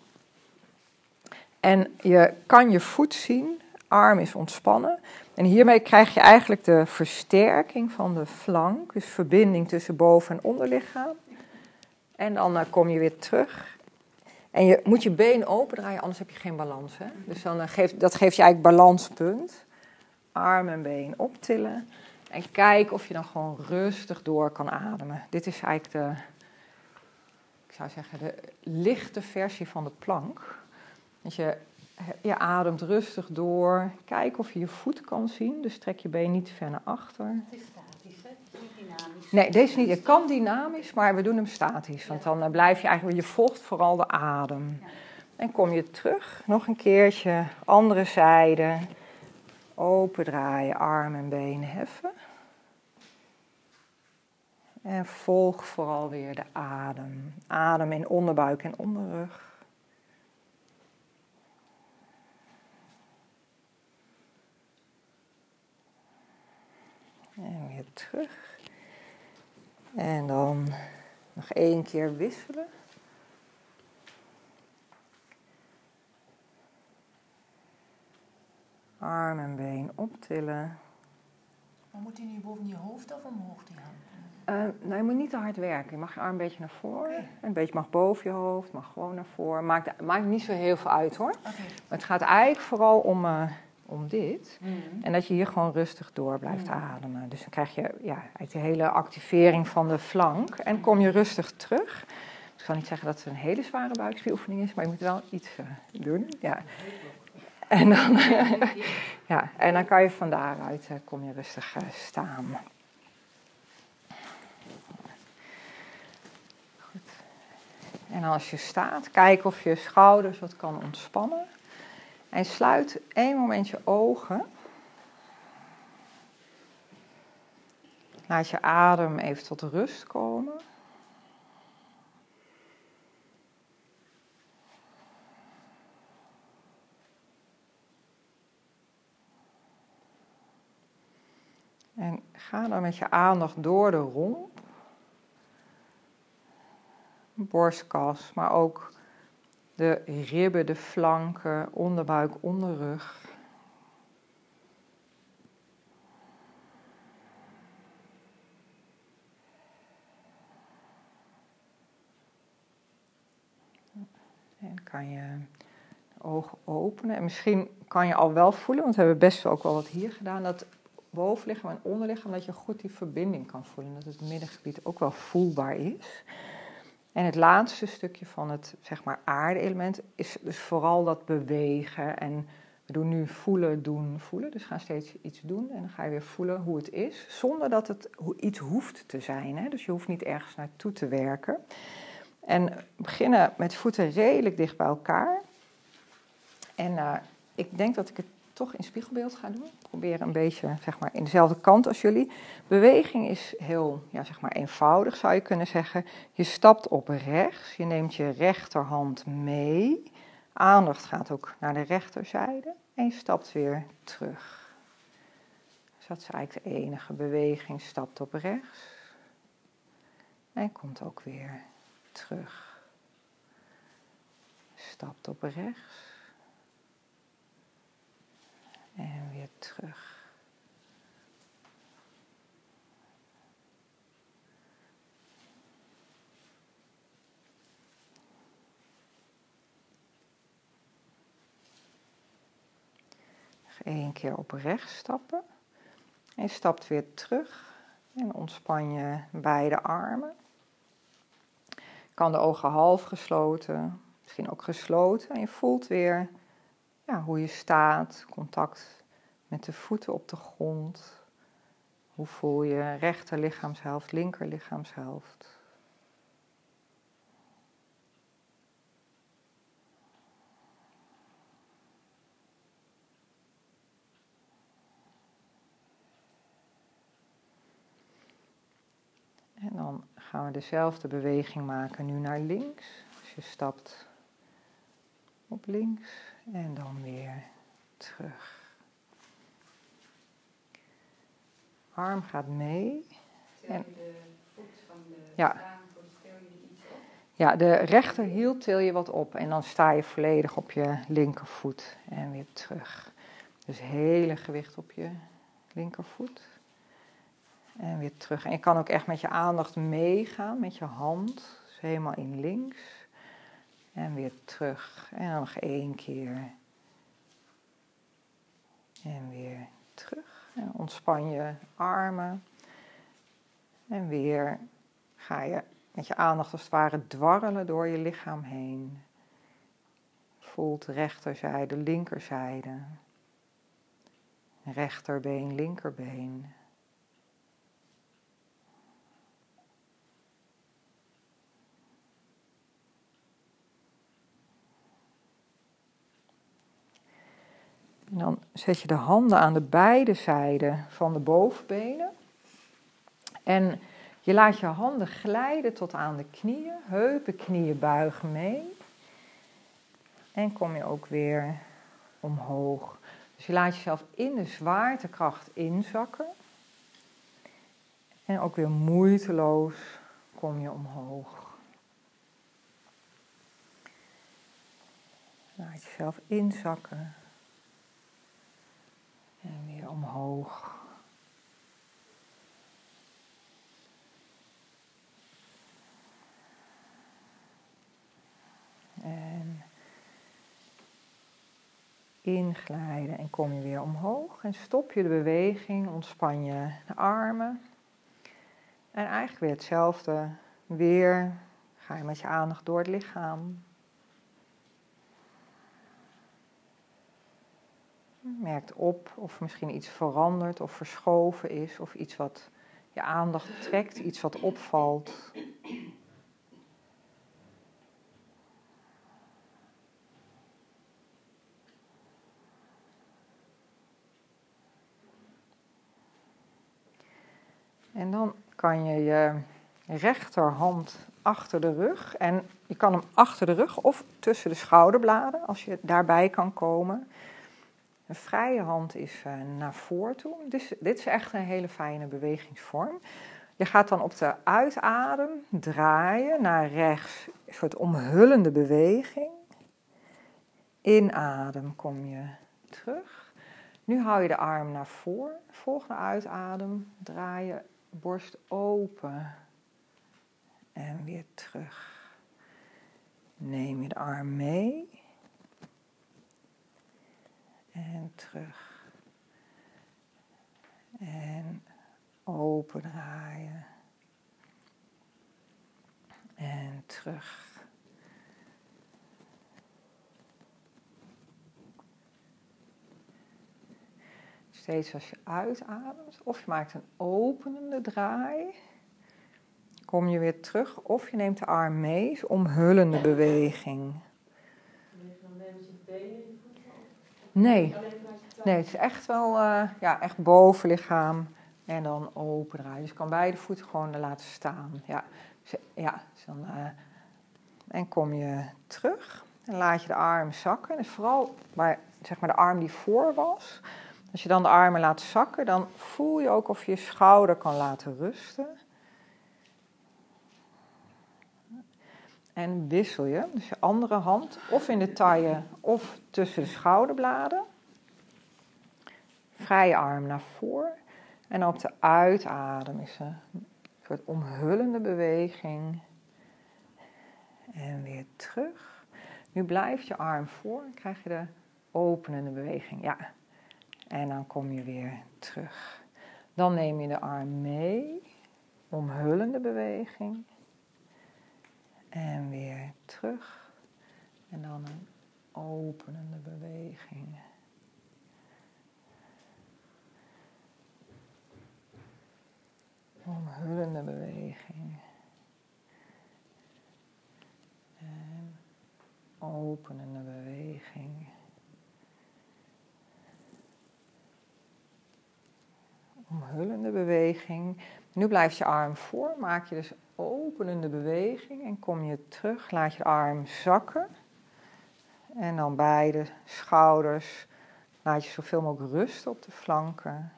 En je kan je voet zien. Arm is ontspannen. En hiermee krijg je eigenlijk de versterking van de flank. Dus verbinding tussen boven- en onderlichaam. En dan uh, kom je weer terug. En je moet je been open draaien, anders heb je geen balans. Hè? Dus dan, uh, geeft, dat geeft je eigenlijk balanspunt. Arm en been optillen. En kijk of je dan gewoon rustig door kan ademen. Dit is eigenlijk de, ik zou zeggen, de lichte versie van de plank. Dus je, je ademt rustig door. Kijk of je je voet kan zien. Dus trek je been niet te ver naar achter. Het is statisch, hè? Het is niet dynamisch. Nee, deze niet. Het kan dynamisch, maar we doen hem statisch. Want dan uh, blijf je eigenlijk, je volgt vooral de adem. Ja. En kom je terug, nog een keertje, andere zijde. Open draaien, armen en benen heffen. En volg vooral weer de adem. Adem in onderbuik en onderrug. En weer terug. En dan nog één keer wisselen. Arm en been optillen. Maar moet hij nu boven je hoofd of omhoog die hand? Uh, nou, je moet niet te hard werken. Je mag je arm een beetje naar voren. Okay. Een beetje mag boven je hoofd, mag gewoon naar voren. Maakt, maakt niet zo heel veel uit hoor. Okay. Maar het gaat eigenlijk vooral om, uh, om dit. Mm-hmm. En dat je hier gewoon rustig door blijft Mm-hmm. ademen. Dus dan krijg je ja, de hele activering van de flank. En kom je rustig terug. Ik zal niet zeggen dat het een hele zware buikspieroefening is, maar je moet wel iets uh, doen. Ja. En dan, ja, en dan kan je van daaruit, uh, kom je rustig uh, staan. Goed. En als je staat, kijk of je schouders wat kan ontspannen. En sluit één moment je ogen. Laat je adem even tot rust komen. En ga dan met je aandacht door de romp, borstkas, maar ook de ribben, de flanken, onderbuik, onderrug. En kan je de ogen openen. En misschien kan je al wel voelen, want we hebben best wel ook wel wat hier gedaan, dat bovenlichaam en onderlichaam, dat je goed die verbinding kan voelen. Dat het middengebied ook wel voelbaar is. En het laatste stukje van het, zeg maar, aarde-element is dus vooral dat bewegen. En we doen nu voelen, doen, voelen. Dus we gaan steeds iets doen en dan ga je weer voelen hoe het is. Zonder dat het iets hoeft te zijn. Hè? Dus je hoeft niet ergens naartoe te werken. En we beginnen met voeten redelijk dicht bij elkaar. En uh, ik denk dat ik het toch in spiegelbeeld ga doen. Probeer een beetje, zeg maar, in dezelfde kant als jullie. Beweging is heel, ja, zeg maar, eenvoudig, zou je kunnen zeggen. Je stapt op rechts, je neemt je rechterhand mee. Aandacht gaat ook naar de rechterzijde en je stapt weer terug. Dus dat is eigenlijk de enige beweging. Stapt op rechts en komt ook weer terug. Stapt op rechts. En weer terug. Nog één keer op rechts stappen. En je stapt weer terug. En ontspan je beide armen. Je kan de ogen half gesloten, misschien ook gesloten. En je voelt weer ja, hoe je staat, contact met de voeten op de grond. Hoe voel je rechter lichaamshelft, linker lichaamshelft. En dan gaan we dezelfde beweging maken nu naar links. Dus je stapt op links en dan weer terug. Arm gaat mee. Til En, je de voet van de ja. staanvoet, til je die iets op? Ja, de rechterhiel til je wat op en dan sta je volledig op je linkervoet en weer terug. Dus hele gewicht op je linkervoet. En weer terug. En je kan ook echt met je aandacht meegaan met je hand. Dus helemaal in links. En weer terug. En dan nog één keer. En weer terug. En ontspan je armen. En weer ga je met je aandacht als het ware dwarrelen door je lichaam heen. voelt rechterzijde, linkerzijde. Rechterbeen, linkerbeen. En dan zet je de handen aan de beide zijden van de bovenbenen. En je laat je handen glijden tot aan de knieën. Heupen, knieën buigen mee. En kom je ook weer omhoog. Dus je laat jezelf in de zwaartekracht inzakken. En ook weer moeiteloos kom je omhoog. Laat jezelf inzakken. En weer omhoog. En inglijden en kom je weer omhoog. En stop je de beweging, ontspan je de armen. En eigenlijk weer hetzelfde. Weer ga je met je aandacht door het lichaam. Merkt op of misschien iets veranderd of verschoven is. Of iets wat je aandacht trekt, iets wat opvalt. En dan kan je je rechterhand achter de rug. En je kan hem achter de rug of tussen de schouderbladen, als je daarbij kan komen. Een vrije hand is uh, naar voren toe. Dus dit is echt een hele fijne bewegingsvorm. Je gaat dan op de uitadem draaien naar rechts. Een soort omhullende beweging. Inadem kom je terug. Nu hou je de arm naar voren. Volgende uitadem draai je borst open. En weer terug. Neem je de arm mee. En terug. En open draaien. En terug. Steeds als je uitademt, of je maakt een openende draai, kom je weer terug, of je neemt de arm mee, is omhullende beweging. Nee, nee, het is echt wel uh, ja, echt bovenlichaam en dan open draaien. Dus je kan beide voeten gewoon laten staan. Ja, dus, ja, dus dan, uh, en kom je terug en laat je de arm zakken. Dus vooral bij zeg maar, de arm die voor was. Als je dan de armen laat zakken, dan voel je ook of je je schouder kan laten rusten. En wissel je, dus je andere hand, of in de taille of tussen de schouderbladen. Vrije arm naar voren. En op de uitadem is een soort omhullende beweging. En weer terug. Nu blijft je arm voor en krijg je de openende beweging. Ja. En dan kom je weer terug. Dan neem je de arm mee. Omhullende beweging. En weer terug. En dan een openende beweging. Omhullende beweging. En openende beweging. Omhullende beweging. Nu blijft je arm voor. Maak je dus openende beweging. En kom je terug. Laat je de arm zakken. En dan beide schouders. Laat je zoveel mogelijk rusten op de flanken.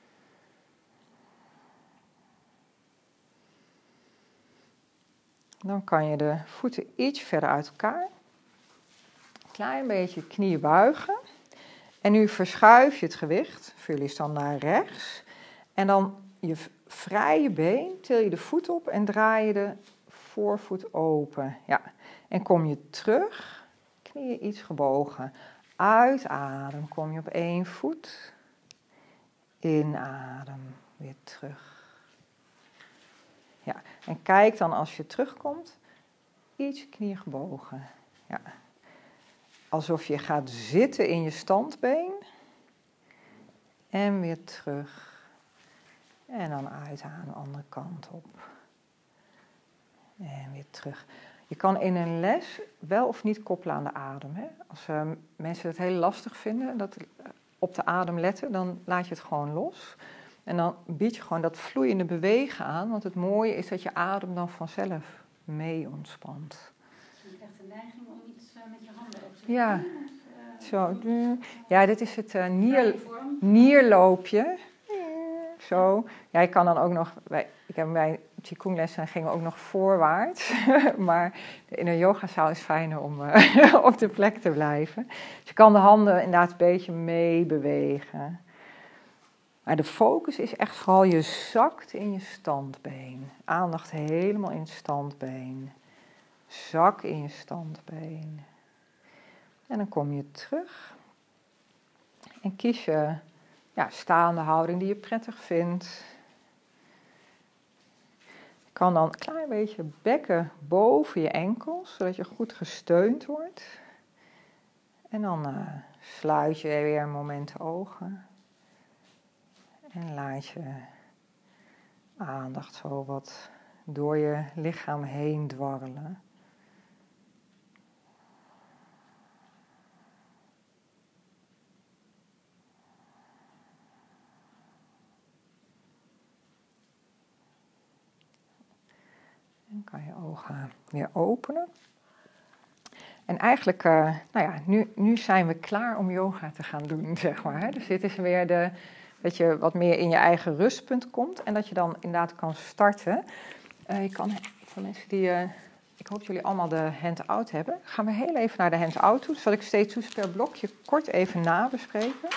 Dan kan je de voeten iets verder uit elkaar. Klein beetje knieën buigen. En nu verschuif je het gewicht. Voor jullie is dan naar rechts. En dan je vrije been, til je de voet op en draai je de voorvoet open. Ja. En kom je terug, knieën iets gebogen. Uitadem, kom je op één voet. Inadem, weer terug. Ja. En kijk dan als je terugkomt, iets knieën gebogen. Ja. alsof je gaat zitten in je standbeen. En weer terug. En dan uitademen de andere kant op. En weer terug. Je kan in een les wel of niet koppelen aan de adem. Hè? Als uh, mensen het heel lastig vinden, dat op de adem letten, dan laat je het gewoon los. En dan bied je gewoon dat vloeiende bewegen aan. Want het mooie is dat je adem dan vanzelf mee ontspant. Is het echt een neiging om iets uh, met je handen op te doen? Ja, Of, uh, zo. Ja, dit is het uh, nier, vorm? nierloopje. Zo. Ja, ik kan dan ook nog... Wij, ik heb bij Qigong-lessen gingen we ook nog voorwaarts. Maar in een yogazaal is het fijner om uh, op de plek te blijven. Dus je kan de handen inderdaad een beetje meebewegen. Maar de focus is echt vooral je zakt in je standbeen. Aandacht helemaal in het standbeen. Zak in je standbeen. En dan kom je terug. En kies je ja, staande houding die je prettig vindt. Je kan dan een klein beetje bekken boven je enkels, zodat je goed gesteund wordt. En dan uh, sluit je weer een moment de ogen. En laat je aandacht zo wat door je lichaam heen dwarrelen. Dan kan je ogen weer openen. En eigenlijk, uh, nou ja, nu, nu zijn we klaar om yoga te gaan doen, zeg maar. Hè? Dus dit is weer de, dat je wat meer in je eigen rustpunt komt. En dat je dan inderdaad kan starten. Uh, je kan, voor mensen die, uh, ik hoop dat jullie allemaal de hand-out hebben. Gaan we heel even naar de hand-out toe. Zal ik steeds toe per blokje kort even nabespreken.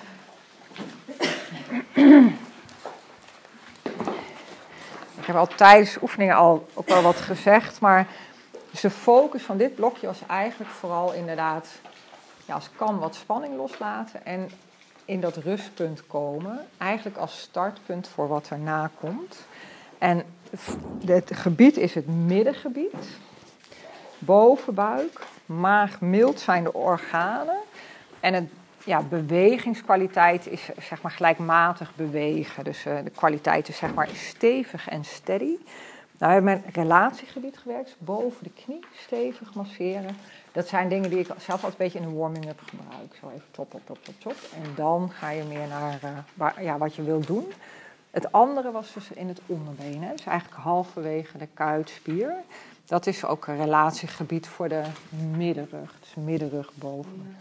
Ik heb al tijdens oefeningen al ook wel wat gezegd, maar dus de focus van dit blokje was eigenlijk vooral inderdaad, ja, als kan wat spanning loslaten en in dat rustpunt komen. Eigenlijk als startpunt voor wat erna komt. En het gebied is het middengebied, bovenbuik, maag, mild zijn de organen en het ja, bewegingskwaliteit is zeg maar gelijkmatig bewegen. Dus uh, de kwaliteit is zeg maar stevig en steady. Nou, we hebben met relatiegebied gewerkt, dus boven de knie, stevig masseren. Dat zijn dingen die ik zelf altijd een beetje in een warming-up gebruik. Zo even top, top, top, top, top. En dan ga je meer naar uh, waar, ja, wat je wilt doen. Het andere was dus in het onderbeen, hè? Dus eigenlijk halverwege de kuitspier. Dat is ook een relatiegebied voor de middenrug, dus middenrug boven.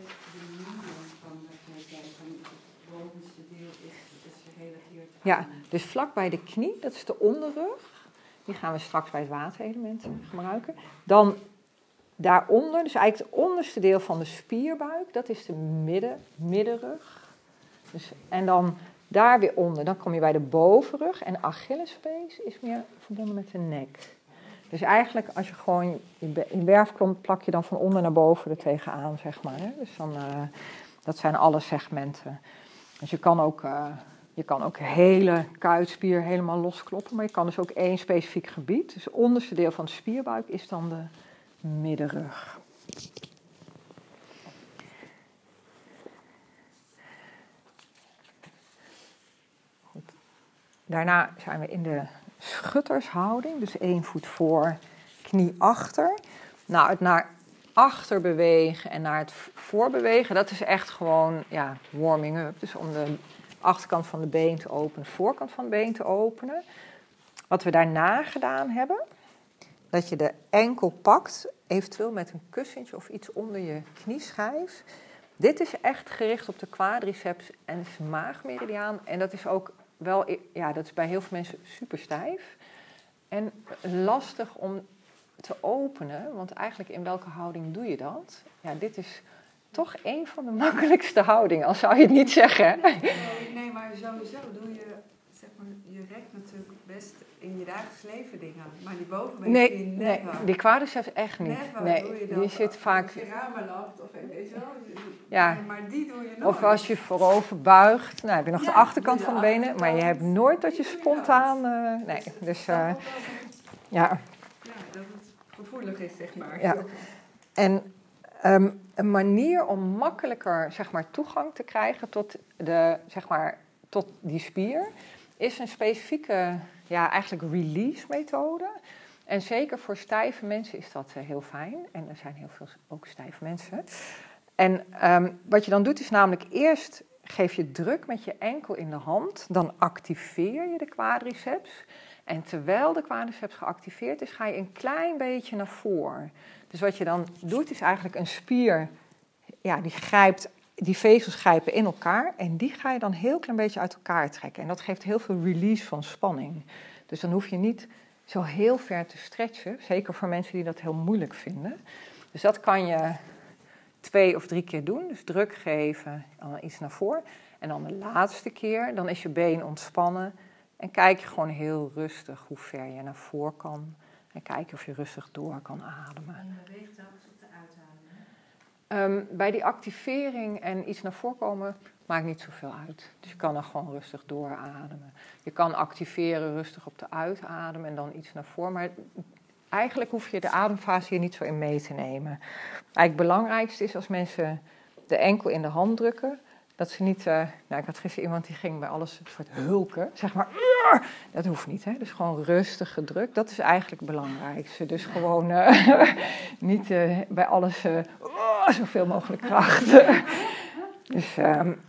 Ja, dus vlak bij de knie, dat is de onderrug. Die gaan we straks bij het waterelement gebruiken. Dan daaronder, dus eigenlijk het onderste deel van de spierbuik, dat is de midden, middenrug. Dus, en dan daar weer onder, dan kom je bij de bovenrug. En de Achillespees is meer verbonden met de nek. Dus eigenlijk als je gewoon je werfklomp plak je dan van onder naar boven er tegenaan, zeg maar. Hè? Dus dan, uh, dat zijn alle segmenten. Dus je kan ook... Uh, Je kan ook hele kuitspier helemaal loskloppen, maar je kan dus ook één specifiek gebied. Dus het onderste deel van de spierbuik is dan de middenrug. Goed. Daarna zijn we in de schuttershouding, dus één voet voor, knie achter. Nou, het naar achter bewegen en naar het voorbewegen, dat is echt gewoon ja, warming up. Dus om de achterkant van de been te openen, voorkant van de been te openen. Wat we daarna gedaan hebben, dat je de enkel pakt, eventueel met een kussentje of iets onder je knieschijf. Dit is echt gericht op de quadriceps en de maagmeridiaan. En dat is ook wel, ja, dat is bij heel veel mensen super stijf. En lastig om te openen, want eigenlijk in welke houding doe je dat? Ja, dit is toch een van de makkelijkste houdingen, al zou je het niet zeggen. Nee, nee, maar sowieso doe je, zeg maar, je rekt natuurlijk best in je dagelijks leven dingen. Maar die bovenbeen nee, doe je nee, never. die quadriceps echt niet. Never nee, doe je die dat zit vaak. Als je ramen loopt of weet je wel. Ja. Nee, maar die doe je nooit. Of als je voorover buigt, nou heb je nog ja, de achterkant de van de benen, achterkant, maar je hebt nooit dat je spontaan. Dat. Uh, nee, dus uh, uh, ja. Ja, dat het gevoelig is, zeg maar. Ja. En Um, een manier om makkelijker zeg maar, toegang te krijgen tot, de, zeg maar, tot die spier is een specifieke, ja, eigenlijk release methode. En zeker voor stijve mensen is dat uh, heel fijn. En er zijn heel veel ook stijve mensen. En um, wat je dan doet is namelijk eerst geef je druk met je enkel in de hand. Dan activeer je de quadriceps. En terwijl de quadriceps geactiveerd is, ga je een klein beetje naar voren. Dus wat je dan doet is eigenlijk een spier, ja, die grijpt, die vezels grijpen in elkaar. En die ga je dan een heel klein beetje uit elkaar trekken. En dat geeft heel veel release van spanning. Dus dan hoef je niet zo heel ver te stretchen. Zeker voor mensen die dat heel moeilijk vinden. Dus dat kan je twee of drie keer doen. Dus druk geven, dan iets naar voren. En dan de laatste keer, dan is je been ontspannen. En kijk je gewoon heel rustig hoe ver je naar voren kan. En kijk of je rustig door kan ademen. En je beweegt telkens op de uitademing. Um, bij die activering en iets naar voren komen, maakt niet zoveel uit. Dus je kan er gewoon rustig doorademen. Je kan activeren rustig op de uitademen en dan iets naar voren. Maar eigenlijk hoef je de ademfase hier niet zo in mee te nemen. Eigenlijk het belangrijkste is als mensen de enkel in de hand drukken, dat ze niet... Uh, nou, ik had gisteren iemand die ging bij alles een soort hulken, zeg maar. Dat hoeft niet, hè. Dus gewoon rustig gedrukt. Dat is eigenlijk het belangrijkste. Dus gewoon uh, niet uh, bij alles uh, oh, zoveel mogelijk kracht. Dus... Um,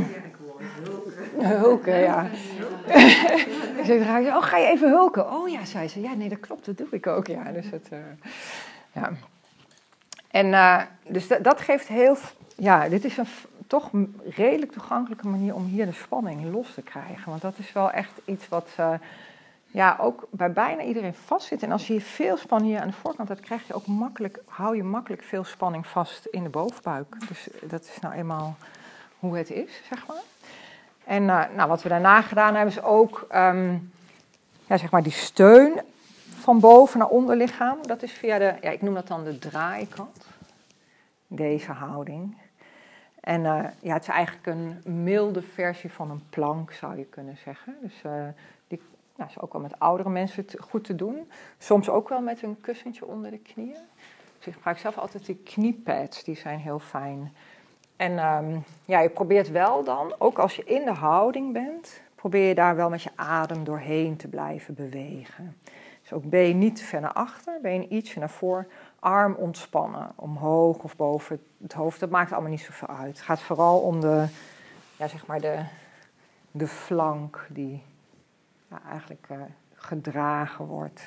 hulken, ja. Ik zei, oh, ga je even hulken? Oh ja, zei ze. Ja, nee, dat klopt, dat doe ik ook. Ja, dus het... Uh, ja. En uh, dus dat, dat geeft heel... Ja, dit is een toch redelijk toegankelijke manier om hier de spanning los te krijgen. Want dat is wel echt iets wat uh, ja, ook bij bijna iedereen vastzit. En als je hier veel spanning hier aan de voorkant hebt, krijg je ook makkelijk, hou je makkelijk veel spanning vast in de bovenbuik. Dus dat is nou eenmaal hoe het is, zeg maar. En uh, nou, wat we daarna gedaan hebben is ook um, ja, zeg maar die steun van boven naar onder lichaam. Dat is via de, ja, ik noem dat dan de draaikant. Deze houding. En uh, ja, het is eigenlijk een milde versie van een plank, zou je kunnen zeggen. Dus uh, die nou, is ook wel met oudere mensen te, goed te doen. Soms ook wel met een kussentje onder de knieën. Dus ik gebruik zelf altijd die kniepads, die zijn heel fijn. En um, ja, je probeert wel dan, ook als je in de houding bent, probeer je daar wel met je adem doorheen te blijven bewegen. Dus ook been niet te ver naar achter, been ietsje naar voren. Arm ontspannen, omhoog of boven het hoofd. Dat maakt allemaal niet zoveel uit. Het gaat vooral om de, ja, zeg maar de, de flank die ja, eigenlijk uh, gedragen wordt.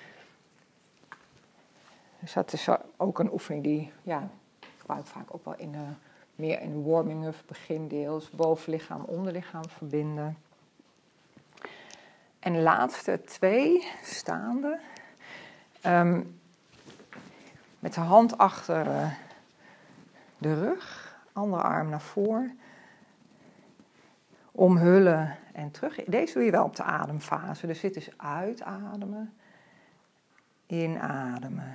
Dus dat is ook een oefening die, ja, ik gebruik vaak ook wel in de, meer in de warming-up begindeels. Bovenlichaam, onderlichaam verbinden. En de laatste twee, staande. Um, Met de hand achter uh, de rug, andere arm naar voren. Omhullen en terug. Deze doe je wel op de ademfase. Dus dit is uitademen, inademen,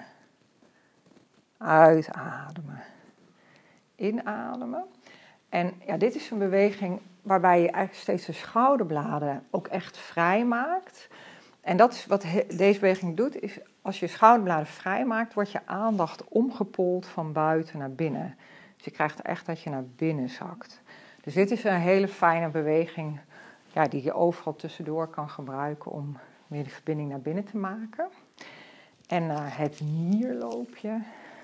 uitademen, inademen. En ja, dit is een beweging waarbij je eigenlijk steeds de schouderbladen ook echt vrij maakt. En dat is wat he- deze beweging doet, is als je schouderbladen vrijmaakt, wordt je aandacht omgepoeld van buiten naar binnen. Dus je krijgt echt dat je naar binnen zakt. Dus dit is een hele fijne beweging, ja, die je overal tussendoor kan gebruiken om weer de verbinding naar binnen te maken. En uh, het nierloopje.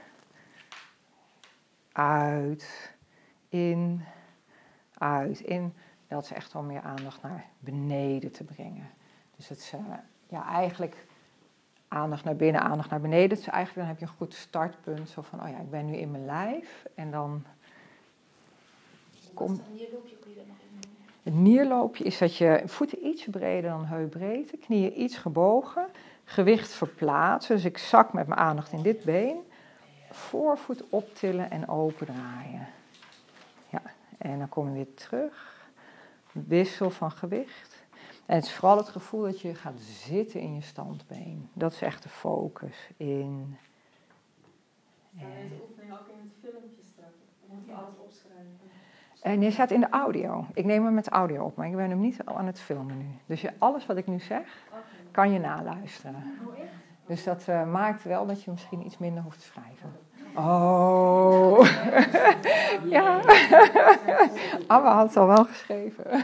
Uit, in, uit, in. Dat is echt om meer aandacht naar beneden te brengen. Dus het is uh, ja, eigenlijk aandacht naar binnen, aandacht naar beneden. Dus eigenlijk dan heb je een goed startpunt. Zo van, oh ja, ik ben nu in mijn lijf. En dan Wat is een nierloopje? Kun je dat nog even noemen? Het nierloopje is dat je voeten iets breder dan heupbreedte, knieën iets gebogen, gewicht verplaatsen. Dus ik zak met mijn aandacht in dit been. Voorvoet optillen en opendraaien. Ja, en dan kom je weer terug. Wissel van gewicht. En het is vooral het gevoel dat je gaat zitten in je standbeen. Dat is echt de focus. In. Zijn deze oefeningen ook in het filmpje straks? Dan moet je alles opschrijven. En je staat in de audio. Ik neem hem met audio op, maar ik ben hem niet aan het filmen nu. Dus je, alles wat ik nu zeg, Okay. kan je naluisteren. Oh, echt? Dus dat uh, maakt wel dat je misschien iets minder hoeft te schrijven. Ja. Oh. Ja. Abba had het al wel geschreven.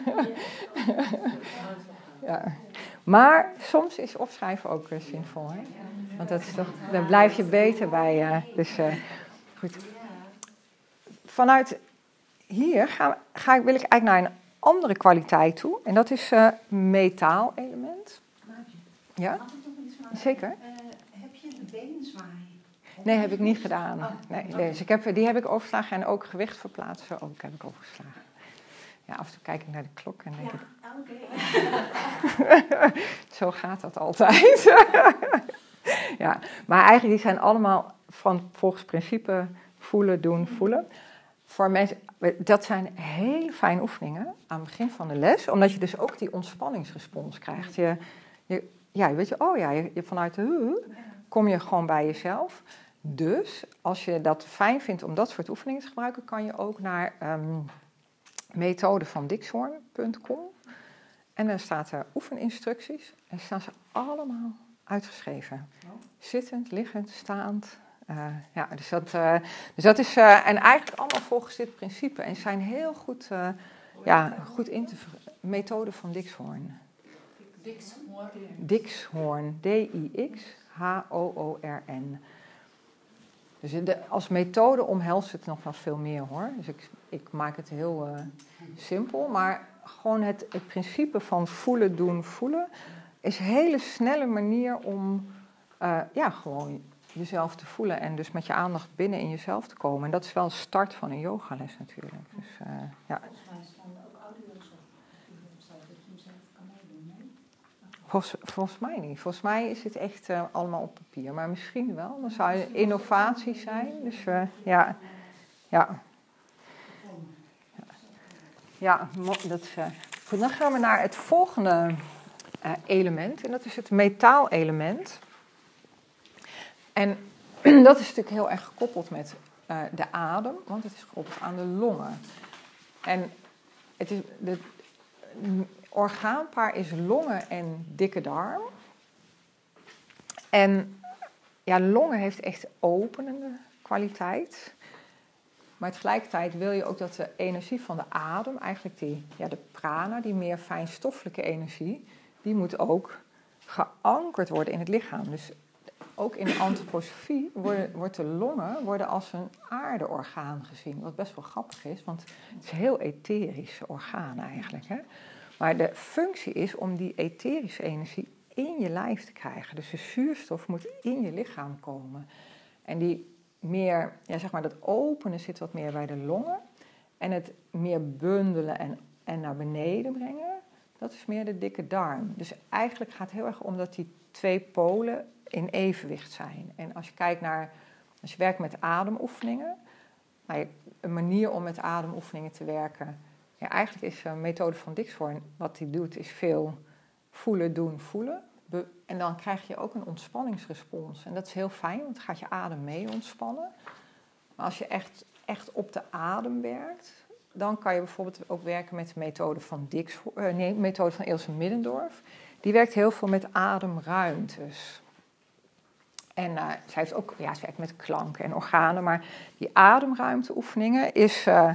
Ja. Maar soms is opschrijven ook uh, zinvol, hè? Want dat is toch, daar blijf je beter bij. Uh, dus uh, goed. Vanuit hier ga, ga, wil ik eigenlijk naar een andere kwaliteit toe. En dat is uh, metaalelement. Ja? Zeker. Uh, heb je de beenzwaai? Nee, heb ik niet gedaan. Nee, dus ik heb, die heb ik overgeslagen en ook gewicht verplaatsen. Ook heb ik overgeslagen. Ja, af en toe kijk ik naar de klok en denk ik... Ja, oké. Okay. Zo gaat dat altijd. Ja, maar eigenlijk die zijn allemaal van volgens principe voelen, doen, voelen. Voor mensen, dat zijn hele fijne oefeningen aan het begin van de les. Omdat je dus ook die ontspanningsrespons krijgt. Je, je, ja, weet je, oh ja, je, je vanuit de hu kom je gewoon bij jezelf. Dus als je dat fijn vindt om dat soort oefeningen te gebruiken, kan je ook naar um, methode van dixhoorn punt com. En dan staat er oefeninstructies. En staan ze allemaal uitgeschreven. Zittend, liggend, staand. Uh, ja, dus dat, uh, dus dat is... Uh, en eigenlijk allemaal volgens dit principe. En zijn heel goed, uh, ja, goed in te... Methode van Dixhoorn. Dixhoorn. Dixhoorn. D I X H O O R N. Dus de, als methode omhelst het nog wel veel meer, hoor. Dus ik, ik maak het heel uh, simpel. Maar gewoon het, het principe van voelen, doen, voelen... is een hele snelle manier om... Uh, ja, gewoon... jezelf te voelen en dus met je aandacht binnen in jezelf te komen. En dat is wel een start van een yogales natuurlijk. Dus, uh, ja. Volgens mij staan er ook audio's op die website dat je zelf kan meedoen, nee? Volgens, volgens mij niet. Volgens mij is het echt uh, allemaal op papier. Maar misschien wel. Dan zou het innovatie zijn. Dus uh, ja. Ja. Ja, dat is... Uh, goed, dan gaan we naar het volgende uh, element. En dat is het metaalelement. En dat is natuurlijk heel erg gekoppeld met uh, de adem, want het is gekoppeld aan de longen. En het is, de orgaanpaar is longen en dikke darm. En ja, longen heeft echt openende kwaliteit. Maar tegelijkertijd wil je ook dat de energie van de adem, eigenlijk die, ja, de prana, die meer fijnstoffelijke energie, die moet ook geankerd worden in het lichaam. Dus ook in de antroposofie worden, wordt de longen worden als een aardeorgaan gezien. Wat best wel grappig is, want het is een heel etherisch orgaan eigenlijk. Hè? Maar de functie is om die etherische energie in je lijf te krijgen. Dus de zuurstof moet in je lichaam komen. En die meer, ja, zeg maar, dat openen zit wat meer bij de longen. En het meer bundelen en, en naar beneden brengen, dat is meer de dikke darm. Dus eigenlijk gaat het heel erg om dat die twee polen in evenwicht zijn. En als je kijkt naar, als je werkt met ademoefeningen, nou, een manier om met ademoefeningen te werken, ja, eigenlijk is een methode van Dixhoorn, wat die doet, is veel voelen, doen, voelen. Be- en dan krijg je ook een ontspanningsrespons. En dat is heel fijn, want dan gaat je adem mee ontspannen. Maar als je echt, echt op de adem werkt, dan kan je bijvoorbeeld ook werken met de methode van Dixhoorn, uh, nee, methode van Ilse Middendorf. Die werkt heel veel met ademruimtes. En uh, zij heeft ook, ja, ze werkt met klanken en organen, maar die ademruimteoefeningen is, uh,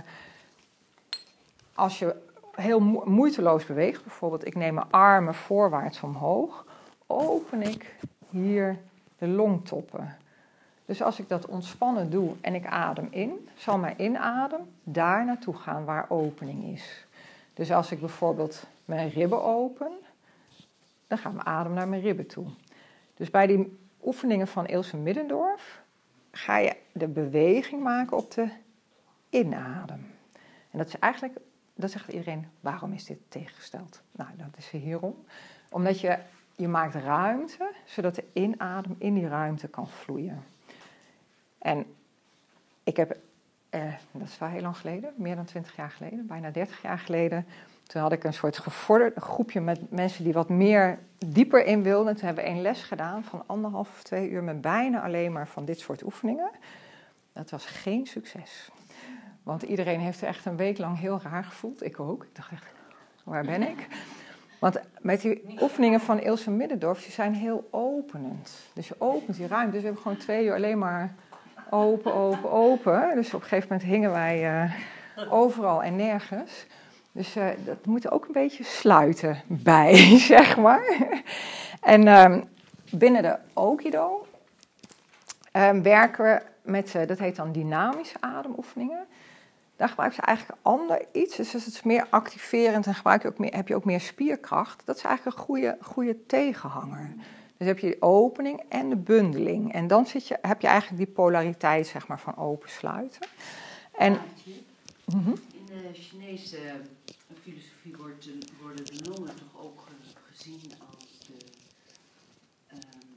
als je heel mo- moeiteloos beweegt, bijvoorbeeld ik neem mijn armen voorwaarts omhoog, open ik hier de longtoppen. Dus als ik dat ontspannen doe en ik adem in, zal mijn inadem daar naartoe gaan waar opening is. Dus als ik bijvoorbeeld mijn ribben open, dan gaat mijn adem naar mijn ribben toe. Dus bij die oefeningen van Ilse Middendorf ga je de beweging maken op de inadem. En dat is eigenlijk, dat zegt iedereen, waarom is dit tegengesteld? Nou, dat is hierom. Omdat je, je maakt ruimte, zodat de inadem in die ruimte kan vloeien. En ik heb, eh, dat is wel heel lang geleden, meer dan twintig jaar geleden, bijna dertig jaar geleden, toen had ik een soort gevorderd groepje met mensen die wat meer dieper in wilden. Toen hebben we één les gedaan van anderhalf of twee uur met bijna alleen maar van dit soort oefeningen. Dat was geen succes. Want iedereen heeft er echt een week lang heel raar gevoeld. Ik ook. Ik dacht echt, waar ben ik? Want met die oefeningen van Ilse Middendorf, die zijn heel openend. Dus je opent die ruimte. Dus we hebben gewoon twee uur alleen maar Open, open, open. Dus op een gegeven moment hingen wij uh, overal en nergens. Dus uh, dat moet ook een beetje sluiten bij, zeg maar. En um, binnen de Okido um, werken we met, uh, dat heet dan dynamische ademoefeningen. Daar gebruiken ze eigenlijk ander iets. Dus het is meer activerend en gebruik je ook meer, heb je ook meer spierkracht. Dat is eigenlijk een goede, goede tegenhanger. Dus heb je de opening en de bundeling. En dan zit je, heb je eigenlijk die polariteit, zeg maar, van opensluiten. En, mm-hmm. In de Chinese filosofie wordt de, worden de longen toch ook gezien als de, um,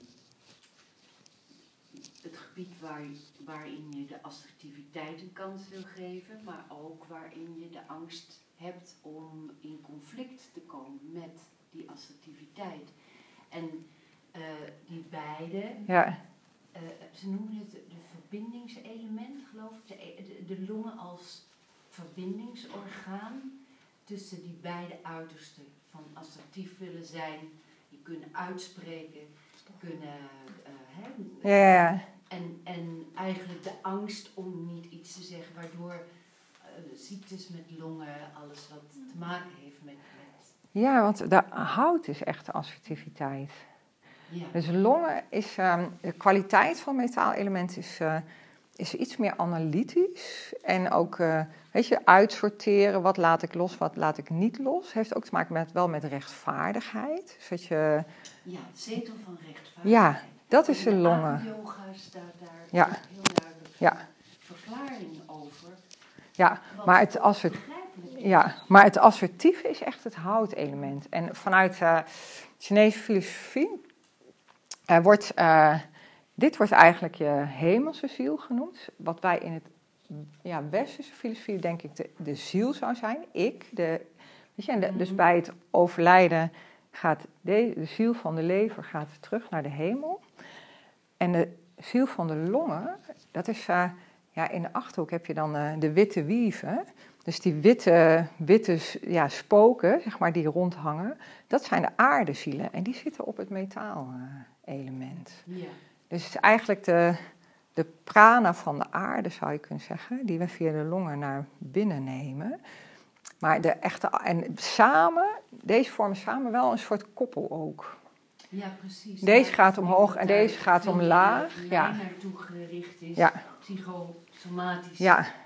het gebied waar, waarin je de assertiviteit een kans wil geven, maar ook waarin je de angst hebt om in conflict te komen met die assertiviteit. En uh, die beide, ja. uh, ze noemen het de verbindingselement, geloof ik, de, de, de longen als verbindingsorgaan tussen die beide uitersten van assertief willen zijn, je kunnen uitspreken, kunnen, uh, hè, ja, ja, ja. En, en eigenlijk de angst om niet iets te zeggen, waardoor uh, ziektes met longen, alles wat te maken heeft met... met ja, want de hout is echt de assertiviteit. Ja. Dus longen is, um, de kwaliteit van metaalelement is, uh, is iets meer analytisch. En ook, uh, weet je, uitsorteren, wat laat ik los, wat laat ik niet los. Heeft ook te maken met, wel met rechtvaardigheid. Dus dat je, ja, zetel van rechtvaardigheid. Ja, dat is de longen. In de yoga staat daar ja. heel duidelijk ja. verklaring over. Ja, maar het, assert, ja, maar het assertieve is echt het houtelement. En vanuit uh, Chinese filosofie uh, wordt... Uh, dit wordt eigenlijk je hemelse ziel genoemd. Wat wij in het ja, westerse filosofie denk ik de, de ziel zou zijn. Ik. De, weet je, en de, dus bij het overlijden gaat de, de ziel van de lever gaat terug naar de hemel. En de ziel van de longen, dat is... Uh, ja, in de Achterhoek heb je dan uh, de witte wieven. Dus die witte, witte ja, spoken, zeg maar, die rondhangen. Dat zijn de aardezielen. En die zitten op het metaalelement. Uh, ja. Dus het is eigenlijk de, de prana van de aarde, zou je kunnen zeggen. Die we via de longen naar binnen nemen. Maar de echte... En samen, deze vormen samen wel een soort koppel ook. Ja, precies. Deze ja, gaat omhoog en deze gaat omlaag. Waar ja. naartoe gericht is, ja. psychosomatisch. Ja. Uh,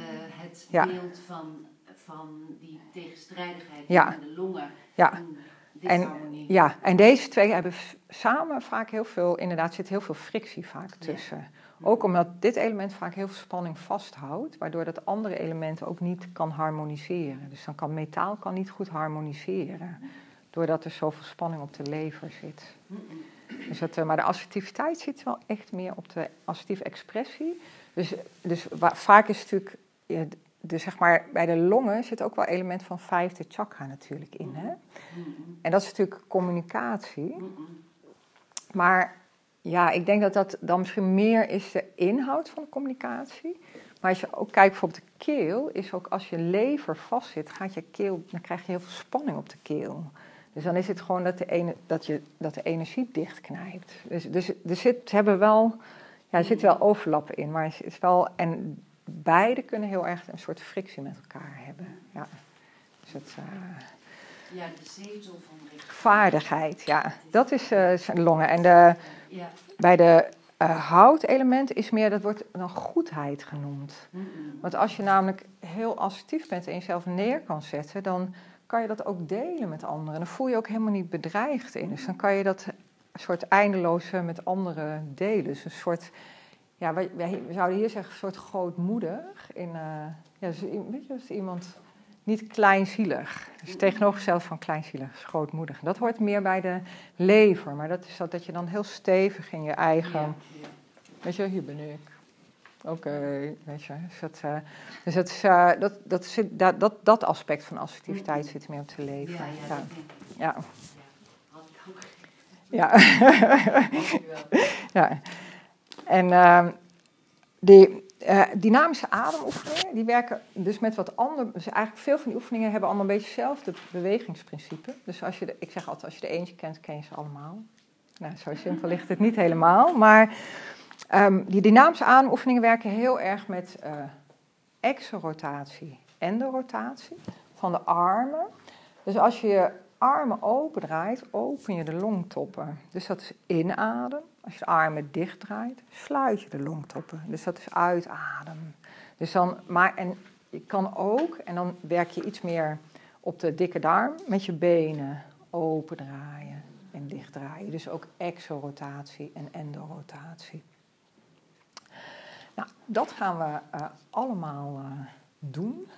het ja. beeld van, van die tegenstrijdigheid ja. in de longen. Ja. En, en, ja, en deze twee hebben samen vaak heel veel, inderdaad zit heel veel frictie vaak tussen. Ja. Ook omdat dit element vaak heel veel spanning vasthoudt, waardoor dat andere element ook niet kan harmoniseren. Dus dan kan metaal kan niet goed harmoniseren. Doordat er zoveel spanning op de lever zit. Dus dat, maar de assertiviteit zit wel echt meer op de assertieve expressie. Dus, dus waar, vaak is het natuurlijk... Ja, dus zeg maar, bij de longen zit ook wel element van vijfde chakra natuurlijk in. Hè? En dat is natuurlijk communicatie. Maar ja, ik denk dat dat dan misschien meer is de inhoud van de communicatie. Maar als je ook kijkt bijvoorbeeld de keel, is ook als je lever vastzit, gaat je keel, dan krijg je heel veel spanning op de keel. Dus dan is het gewoon dat de, ene, dat je, dat de energie dichtknijpt. Dus, dus er zit, hebben wel, ja, er zitten wel overlappen in, maar het is wel, en beide kunnen heel erg een soort frictie met elkaar hebben. Ja, dus het, uh, ja de zetel van vaardigheid, ja, dat is uh, zijn longen. En de, ja. bij de uh, houtelement is meer, dat wordt dan goedheid genoemd. Mm-hmm. Want als je namelijk heel assertief bent en jezelf neer kan zetten, dan kan je dat ook delen met anderen. Dan voel je ook helemaal niet bedreigd in. Dus dan kan je dat soort eindeloos met anderen delen. Dus een soort, ja, wij, wij zouden hier zeggen, een soort grootmoedig. In, uh, ja, dus, weet je, dus iemand niet kleinzielig. Dus tegenovergesteld van kleinzielig, is grootmoedig. Dat hoort meer bij de lever. Maar dat is dat, dat je dan heel stevig in je eigen... Ja, ja. Weet je, hier ben ik. Oké, okay, weet je. Dus, dat, uh, dus dat, is, uh, dat, dat, zit, dat, dat, dat aspect van assertiviteit mm-hmm. zit meer op te leven. Ja, ja, ja. ja. Ja. Ja. ja. En uh, die uh, dynamische ademoefeningen, die werken dus met wat andere... Dus eigenlijk veel van die oefeningen hebben allemaal een beetje hetzelfde bewegingsprincipe. Dus als je de, ik zeg altijd, als je de eentje kent, ken je ze allemaal. Nou, zo simpel ligt het niet helemaal, maar... Um, die dynamische ademoefeningen werken heel erg met uh, exorotatie en de rotatie van de armen. Dus als je je armen opendraait, open je de longtoppen. Dus dat is inadem. Als je de armen dichtdraait, sluit je de longtoppen. Dus dat is uitadem. Dus dan, maar, en je kan ook, en dan werk je iets meer op de dikke darm, met je benen opendraaien en dichtdraaien. Dus ook exorotatie en endorotatie. Nou, dat gaan we uh, allemaal uh, doen.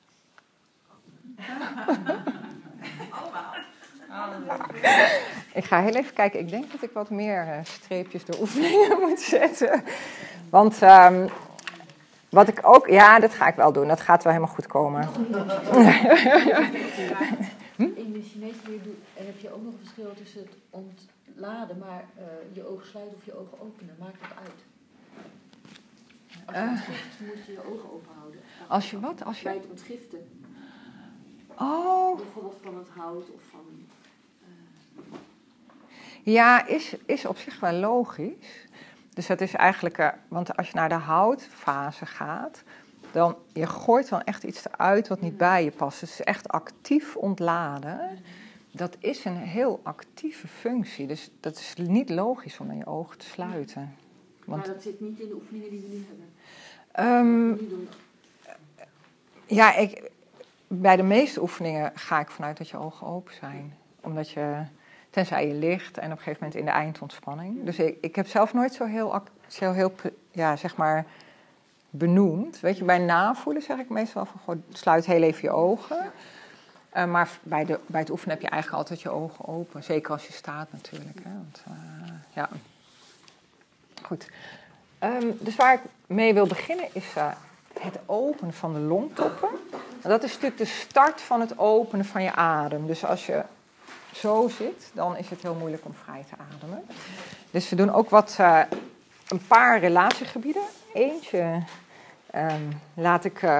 Allemaal. Ik ga heel even kijken. Ik denk dat ik wat meer uh, streepjes door oefeningen moet zetten. Want um, wat ik ook... Ja, dat ga ik wel doen. Dat gaat wel helemaal goed komen. In de Chinese leer heb je ook nog een verschil tussen het ontladen, maar uh, je ogen sluiten of je ogen openen. Maakt dat uit? Als je ontgift, moet je je ogen open houden. Als je wat? Als je... Bij het ontgiften. Oh. Bijvoorbeeld van het hout of van... Uh... Ja, is, is op zich wel logisch. Dus dat is eigenlijk... Uh, want als je naar de houtfase gaat, dan je gooit dan echt iets eruit wat niet bij je past. Dus het is echt actief ontladen. Dat is een heel actieve functie. Dus dat is niet logisch om in je ogen te sluiten. Want, maar dat zit niet in de oefeningen die we nu hebben. Um, Nu doen. Ja, ik, bij de meeste oefeningen ga ik vanuit dat je ogen open zijn. Omdat je, tenzij je ligt en op een gegeven moment in de eindontspanning. Dus ik, ik heb zelf nooit zo heel, zo heel ja, zeg maar, benoemd. Weet je, bij navoelen zeg ik meestal van, goh, sluit heel even je ogen. Uh, maar bij, de, bij het oefenen heb je eigenlijk altijd je ogen open. Zeker als je staat natuurlijk. Hè? Want, uh, ja. Goed. Um, dus waar ik mee wil beginnen is uh, het openen van de longtoppen. En dat is natuurlijk de start van het openen van je adem. Dus als je zo zit, dan is het heel moeilijk om vrij te ademen. Dus we doen ook wat, uh, een paar relatiegebieden. Eentje um, laat ik... Uh,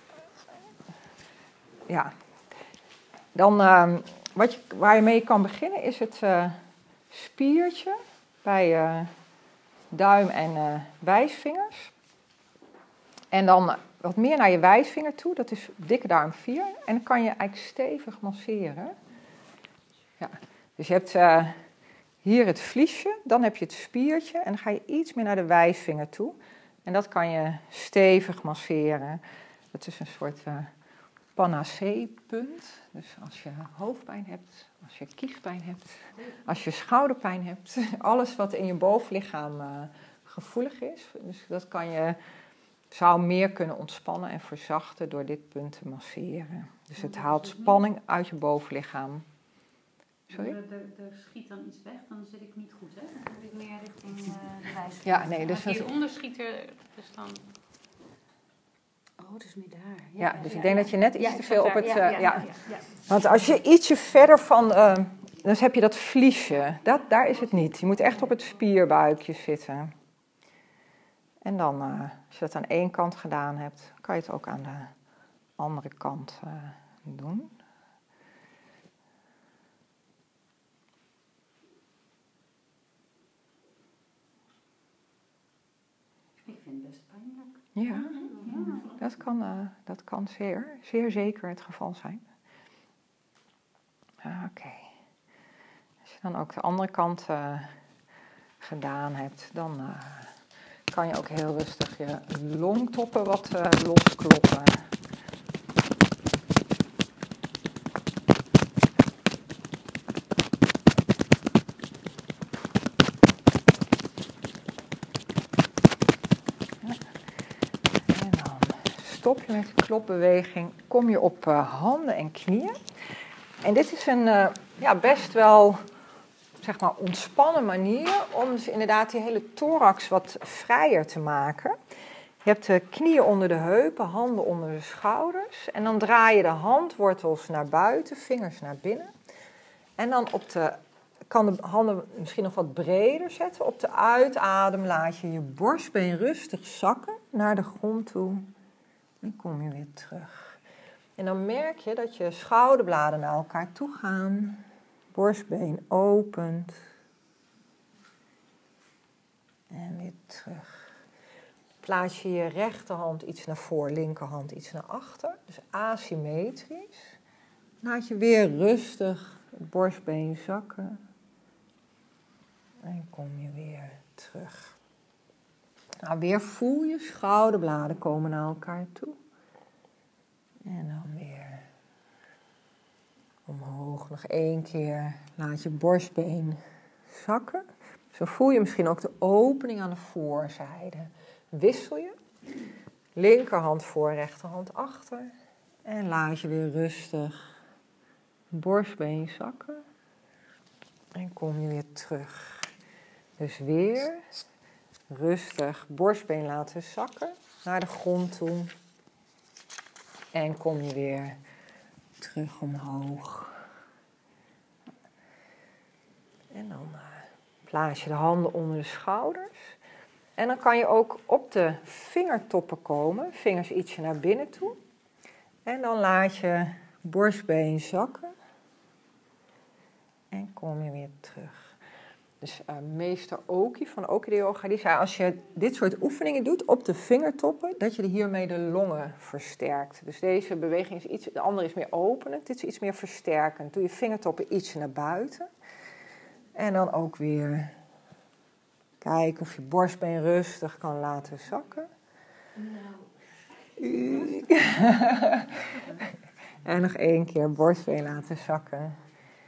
ja... Dan, uh, wat je, waar je mee kan beginnen is het uh, spiertje bij uh, duim en uh, wijsvingers. En dan wat meer naar je wijsvinger toe, dat is dikke darm vier. En dan kan je eigenlijk stevig masseren. Ja. Dus je hebt uh, hier het vliesje, dan heb je het spiertje en dan ga je iets meer naar de wijsvinger toe. En dat kan je stevig masseren. Dat is een soort... Uh, panacee-punt. Dus als je hoofdpijn hebt, als je kiespijn hebt, als je schouderpijn hebt, alles wat in je bovenlichaam uh, gevoelig is. Dus dat kan je, zou meer kunnen ontspannen en verzachten door dit punt te masseren. Dus het haalt spanning uit je bovenlichaam. Sorry? Er, er, er schiet dan iets weg, dan zit ik niet goed, hè? Dan heb ik meer richting uh, de wijsvinger. Ja, nee, dus als je hieronder schiet er, dus dan... Oh, het is meer daar. Ja, ja, dus ja, ik denk ja. dat je net iets ja, te veel op het... Uh, ja, ja. Ja, ja. Want als je ietsje verder van... Uh, dan heb je dat vliesje. Dat, daar is het niet. Je moet echt op het spierbuikje zitten. En dan, uh, als je dat aan één kant gedaan hebt, kan je het ook aan de andere kant uh, doen. Ik vind het best pijnlijk. Ja, dat kan, uh, dat kan zeer, zeer zeker het geval zijn. Oké. Okay. Als je dan ook de andere kant uh, gedaan hebt, dan uh, kan je ook heel rustig je longtoppen wat uh, loskloppen. Stop je met de klopbeweging, kom je op uh, handen en knieën. En dit is een uh, ja, best wel zeg maar, ontspannen manier om dus inderdaad die hele thorax wat vrijer te maken. Je hebt de knieën onder de heupen, handen onder de schouders. En dan draai je de handwortels naar buiten, vingers naar binnen. En dan op de, kan de handen misschien nog wat breder zetten. Op de uitadem laat je je borstbeen rustig zakken naar de grond toe. En kom je weer terug. En dan merk je dat je schouderbladen naar elkaar toe gaan. Borstbeen opent. En weer terug. Plaats je je rechterhand iets naar voor, linkerhand iets naar achter. Dus asymmetrisch. Laat je weer rustig het borstbeen zakken. En kom je weer terug. Nou, weer voel je schouderbladen komen naar elkaar toe. En dan weer omhoog. Nog één keer. Laat je borstbeen zakken. Zo voel je misschien ook de opening aan de voorzijde. Wissel je. Linkerhand voor, rechterhand achter. En laat je weer rustig borstbeen zakken. En kom je weer terug. Dus weer rustig borstbeen laten zakken naar de grond toe. En kom je weer terug omhoog. En dan uh, plaats je de handen onder de schouders. En dan kan je ook op de vingertoppen komen. Vingers ietsje naar binnen toe. En dan laat je borstbeen zakken. En kom je weer terug. Dus uh, meester Oki van Oki Yoga, die zei als je dit soort oefeningen doet op de vingertoppen, dat je hiermee de longen versterkt. Dus deze beweging is iets, de andere is meer openend, dit is iets meer versterkend. Doe je vingertoppen iets naar buiten. En dan ook weer kijken of je borstbeen rustig kan laten zakken. Nou. En nog één keer borstbeen laten zakken.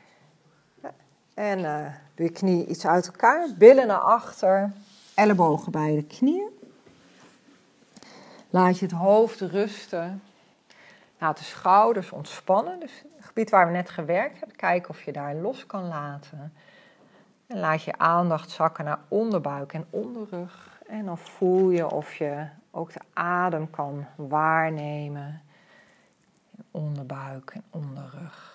En uh, doe je knie iets uit elkaar. Billen naar achter. Ellebogen bij de knieën. Laat je het hoofd rusten. Laat de schouders ontspannen. Dus het gebied waar we net gewerkt hebben. Kijken of je daar los kan laten. En laat je aandacht zakken naar onderbuik en onderrug. En dan voel je of je ook de adem kan waarnemen. In onderbuik en onderrug.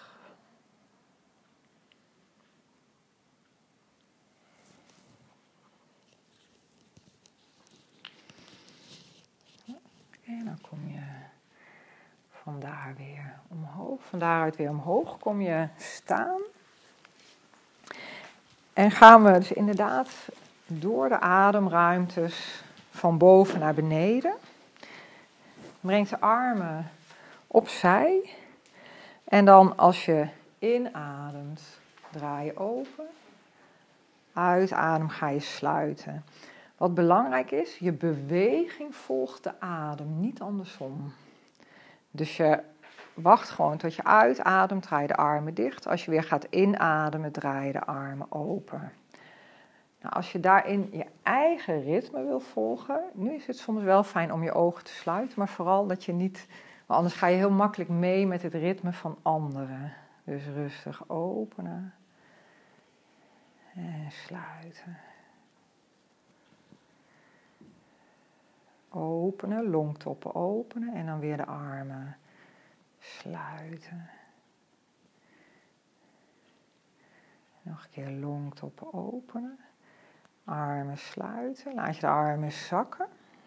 En dan kom je vandaar weer omhoog. Van daaruit weer omhoog kom je staan. En gaan we dus inderdaad door de ademruimtes van boven naar beneden. Breng de armen opzij. En dan als je inademt, draai je open. Uitadem ga je sluiten. Wat belangrijk is, je beweging volgt de adem, niet andersom. Dus je wacht gewoon tot je uitademt, draai je de armen dicht. Als je weer gaat inademen, draai je de armen open. Nou, als je daarin je eigen ritme wil volgen, nu is het soms wel fijn om je ogen te sluiten, maar vooral dat je niet, want anders ga je heel makkelijk mee met het ritme van anderen. Dus rustig openen en sluiten. Openen, longtoppen openen en dan weer de armen sluiten. Nog een keer longtoppen openen. Armen sluiten. Laat je de armen zakken.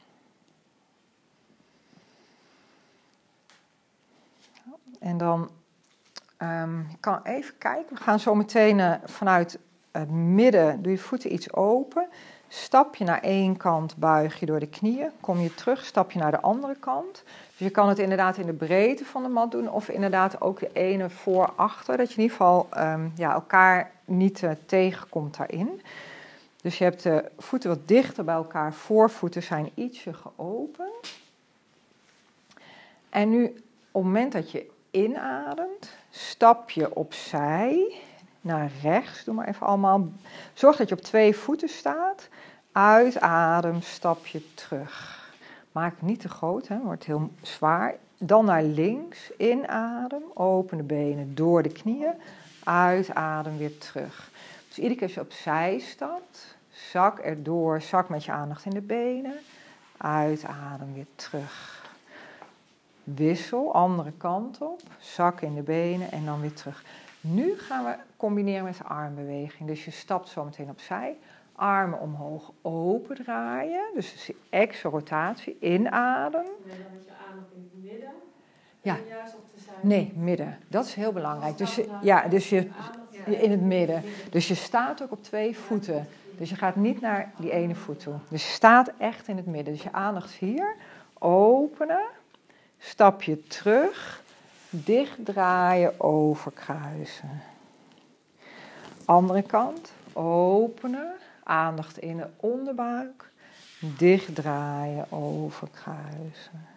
En dan um, je kan even kijken. We gaan zo meteen uh, vanuit het midden, doe je voeten iets open. Stap je naar één kant, buig je door de knieën. Kom je terug, stap je naar de andere kant. Dus je kan het inderdaad in de breedte van de mat doen. Of inderdaad ook de ene voor, achter. Dat je in ieder geval um, ja, elkaar niet uh, tegenkomt daarin. Dus je hebt de voeten wat dichter bij elkaar. Voorvoeten zijn ietsje geopend. En nu, op het moment dat je inademt, stap je opzij naar rechts. Doe maar even allemaal. Zorg dat je op twee voeten staat. Uitadem, stap je terug. Maak het niet te groot, hè, wordt heel zwaar. Dan naar links, inadem, open de benen door de knieën. Uitadem, weer terug. Dus iedere keer als je opzij stapt, zak erdoor, zak met je aandacht in de benen. Uitadem, weer terug. Wissel, andere kant op, zak in de benen en dan weer terug. Nu gaan we combineren met de armbeweging. Dus je stapt zo meteen opzij. Armen omhoog open draaien. Dus extra rotatie. Inadem. En dan met je aandacht in het midden. Ja. En juist op de zijde. Nee, midden. Dat is heel belangrijk. Dus je, ja, dus je in het midden. Dus je staat ook op twee voeten. Dus je gaat niet naar die ene voet toe. Dus je staat echt in het midden. Dus je aandacht is hier. Openen. Stapje terug. Dichtdraaien, overkruisen. Andere kant. Openen. Aandacht in de onderbuik. Dichtdraaien, overkruisen.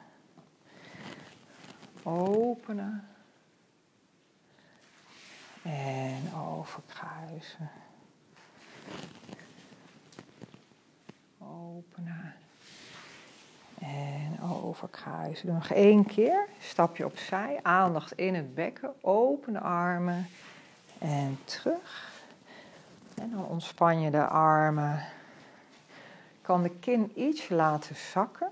Openen. En overkruisen. Openen. En overkruisen. Doe nog één keer. Stapje opzij. Aandacht in het bekken. Open de armen. En terug. En dan ontspan je de armen. Kan de kin iets laten zakken.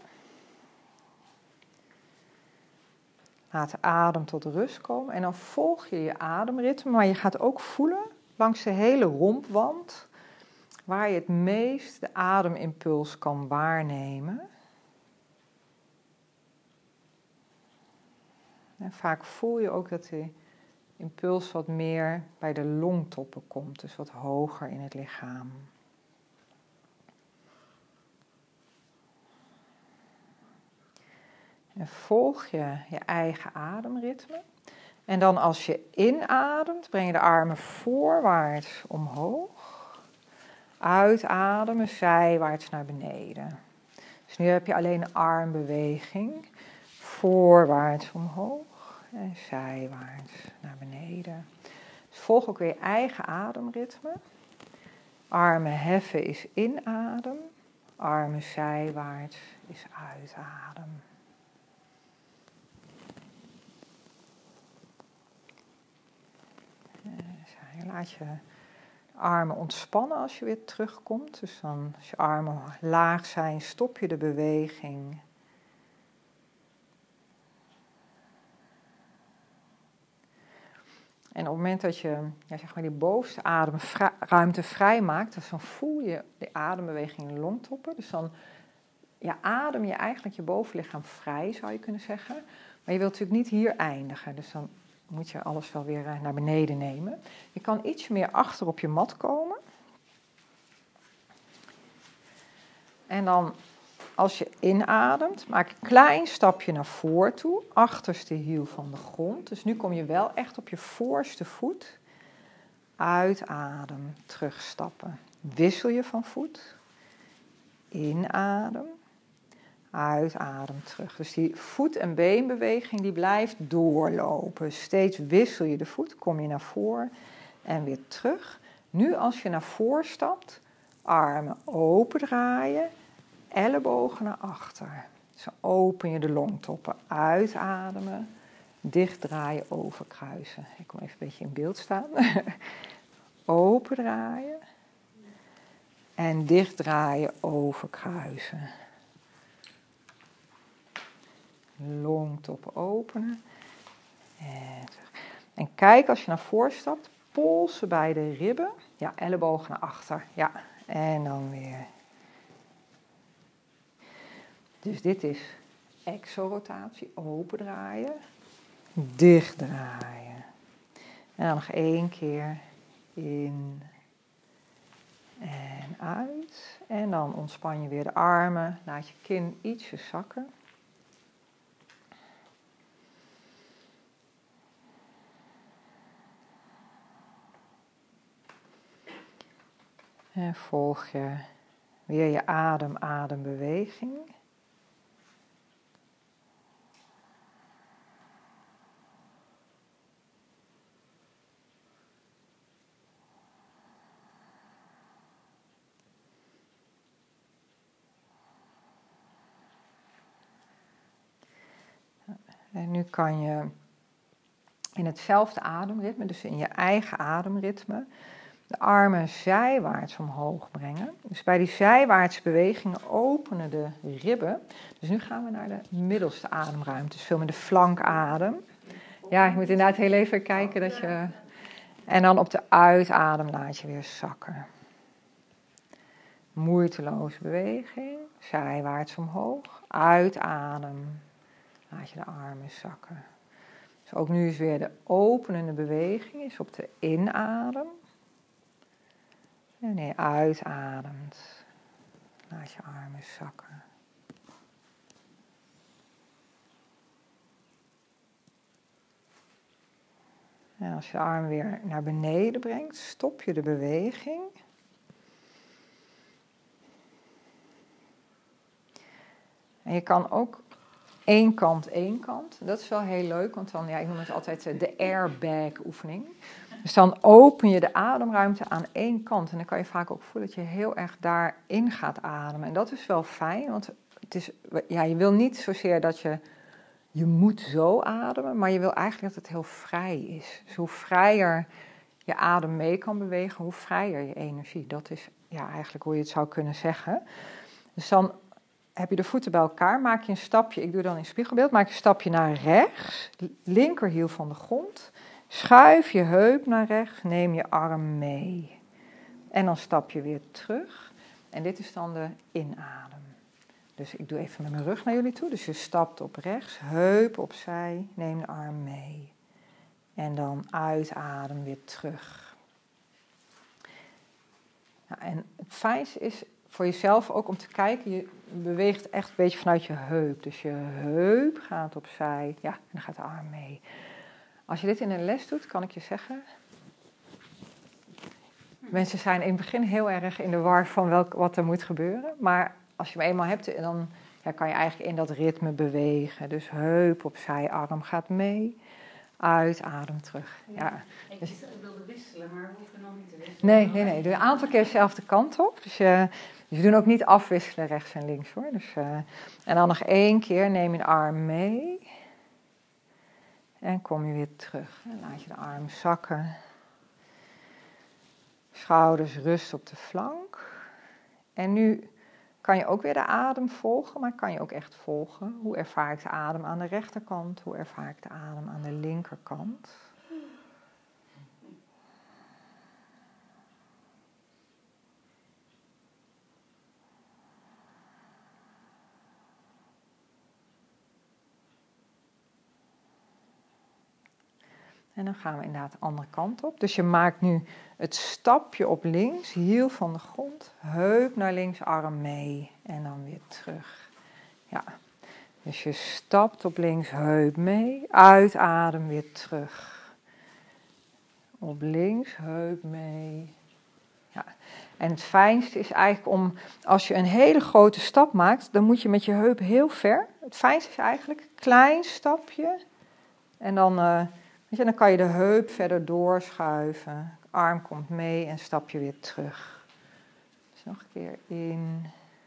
Laat de adem tot rust komen. En dan volg je je ademritme. Maar je gaat ook voelen langs de hele rompwand. Waar je het meest de ademimpuls kan waarnemen. En vaak voel je ook dat de impuls wat meer bij de longtoppen komt. Dus wat hoger in het lichaam. En volg je je eigen ademritme. En dan als je inademt, breng je de armen voorwaarts omhoog. Uitademen, zijwaarts naar beneden. Dus nu heb je alleen een armbeweging. Voorwaarts omhoog en zijwaarts naar beneden. Dus volg ook weer je eigen ademritme. Armen heffen is inadem. Armen zijwaarts is uitadem. Laat je armen ontspannen als je weer terugkomt. Dus dan, als je armen laag zijn, stop je de beweging. En op het moment dat je ja, zeg maar die bovenste ademruimte vrijmaakt, dus dan voel je de adembeweging in de longtoppen. Dus dan ja, adem je eigenlijk je bovenlichaam vrij, zou je kunnen zeggen. Maar je wilt natuurlijk niet hier eindigen. Dus dan moet je alles wel weer naar beneden nemen. Je kan iets meer achter op je mat komen. En dan, als je inademt, maak een klein stapje naar voren toe. Achterste hiel van de grond. Dus nu kom je wel echt op je voorste voet. Uitadem, terugstappen. Wissel je van voet. Inadem. Uitadem terug. Dus die voet- en beenbeweging die blijft doorlopen. Steeds wissel je de voet, kom je naar voren en weer terug. Nu als je naar voren stapt, armen opendraaien, ellebogen naar achter. Zo open je de longtoppen. Uitademen, dichtdraaien, overkruisen. Ik kom even een beetje in beeld staan. Opendraaien en dichtdraaien, overkruisen. Longtoppen openen. En, en kijk als je naar voren stapt. Polsen bij de ribben. Ja, ellebogen naar achter. Ja, en dan weer. Dus dit is exorotatie. Opendraaien. Dichtdraaien. En dan nog één keer. In. En uit. En dan ontspan je weer de armen. Laat je kin ietsje zakken. En volg je weer je adem-adembeweging. En nu kan je in hetzelfde ademritme, dus in je eigen ademritme, de armen zijwaarts omhoog brengen. Dus bij die zijwaartse bewegingen openen de ribben. Dus nu gaan we naar de middelste ademruimte. Dus veel met de flankadem. Ja, je moet inderdaad heel even kijken dat je... En dan op de uitadem laat je weer zakken. Moeiteloze beweging. Zijwaarts omhoog. Uitadem. Laat je de armen zakken. Dus ook nu is weer de openende beweging. Is op de inadem. En wanneer je uitademt, laat je armen zakken. En als je de arm weer naar beneden brengt, stop je de beweging. En je kan ook één kant, één kant. Dat is wel heel leuk, want dan, ja, ik noem het altijd de airbag oefening. Dus dan open je de ademruimte aan één kant. En dan kan je vaak ook voelen dat je heel erg daarin gaat ademen. En dat is wel fijn, want het is, ja, je wil niet zozeer dat je... Je moet zo ademen, maar je wil eigenlijk dat het heel vrij is. Dus hoe vrijer je adem mee kan bewegen, hoe vrijer je energie. Dat is ja, eigenlijk hoe je het zou kunnen zeggen. Dus dan heb je de voeten bij elkaar, maak je een stapje, ik doe dan in spiegelbeeld, maak je een stapje naar rechts, linkerhiel van de grond. Schuif je heup naar rechts, neem je arm mee. En dan stap je weer terug. En dit is dan de inadem. Dus ik doe even met mijn rug naar jullie toe. Dus je stapt op rechts, heup opzij, neem de arm mee. En dan uitadem weer terug. Nou, en het fijnste is voor jezelf ook om te kijken, je beweegt echt een beetje vanuit je heup. Dus je heup gaat opzij, ja, en dan gaat de arm mee. Als je dit in een les doet, kan ik je zeggen... Mensen zijn in het begin heel erg in de war van welk, wat er moet gebeuren. Maar als je hem eenmaal hebt, dan ja, kan je eigenlijk in dat ritme bewegen. Dus heup opzij, arm gaat mee. Uitadem terug. Ja. Ik Dus, wilde wisselen, maar we hoeven nog niet te wisselen. nee, nee, nee. Doe een aantal keer dezelfde kant op. Dus, uh, dus we doen ook niet afwisselen rechts en links hoor. Dus, uh, en dan nog één keer neem je de arm mee. En kom je weer terug. En laat je de arm zakken. Schouders rust op de flank. En nu kan je ook weer de adem volgen, maar kan je ook echt volgen. Hoe ervaar ik de adem aan de rechterkant? Hoe ervaar ik de adem aan de linkerkant? En dan gaan we inderdaad de andere kant op. Dus je maakt nu het stapje op links, hiel van de grond, heup naar links, arm mee en dan weer terug. Ja, dus je stapt op links, heup mee, uitadem weer terug. Op links, heup mee. Ja. En het fijnste is eigenlijk om, als je een hele grote stap maakt, dan moet je met je heup heel ver. Het fijnste is eigenlijk een klein stapje en dan... Uh, Weet je, dan kan je de heup verder doorschuiven. De arm komt mee en stap je weer terug. Dus nog een keer in.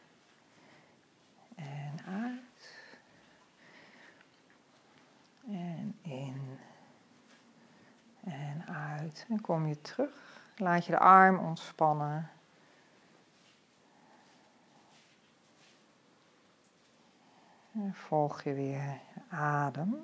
En uit. En in. En uit. En kom je terug. Laat je de arm ontspannen. En volg je weer adem.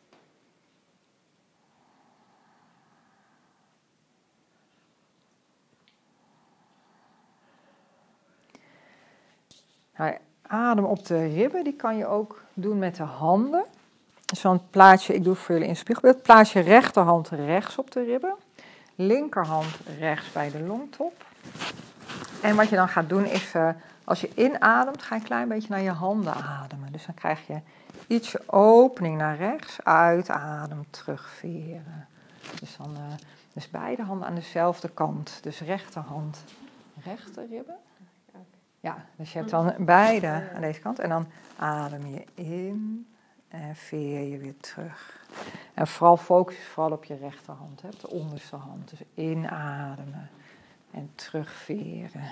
Nou, adem op de ribben, die kan je ook doen met de handen. Dus dan plaats je, ik doe het voor jullie in spiegelbeeld, plaats je rechterhand rechts op de ribben. Linkerhand rechts bij de longtop. En wat je dan gaat doen is, uh, als je inademt, ga je een klein beetje naar je handen ademen. Dus dan krijg je ietsje opening naar rechts, uitadem, terugveren. Dus, dan, uh, dus beide handen aan dezelfde kant. Dus rechterhand rechter ribben. Ja, dus je hebt dan beide aan deze kant. En dan adem je in en veer je weer terug. En vooral focus je vooral op je rechterhand, hè, op de onderste hand. Dus inademen en terugveren.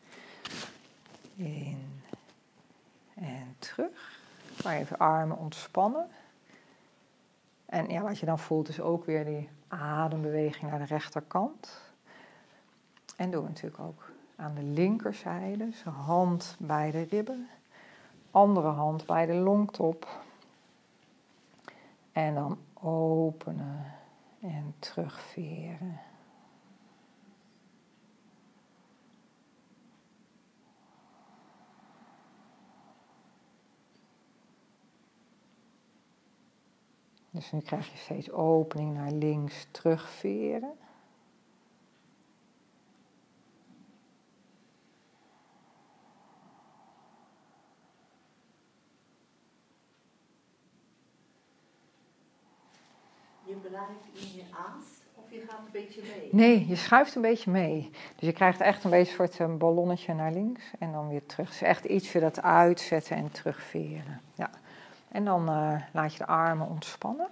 In en terug. Maar even armen ontspannen. En ja, wat je dan voelt is ook weer die adembeweging naar de rechterkant. En doen we natuurlijk ook aan de linkerzijde, dus hand bij de ribben, andere hand bij de longtop. En dan openen en terugveren. Dus nu krijg je steeds opening naar links, terugveren. aas of je gaat een beetje mee? Nee, je schuift een beetje mee. Dus je krijgt echt een beetje een soort een ballonnetje naar links en dan weer terug. Dus echt ietsje dat uitzetten en terugveren. Ja. En dan uh, laat je de armen ontspannen.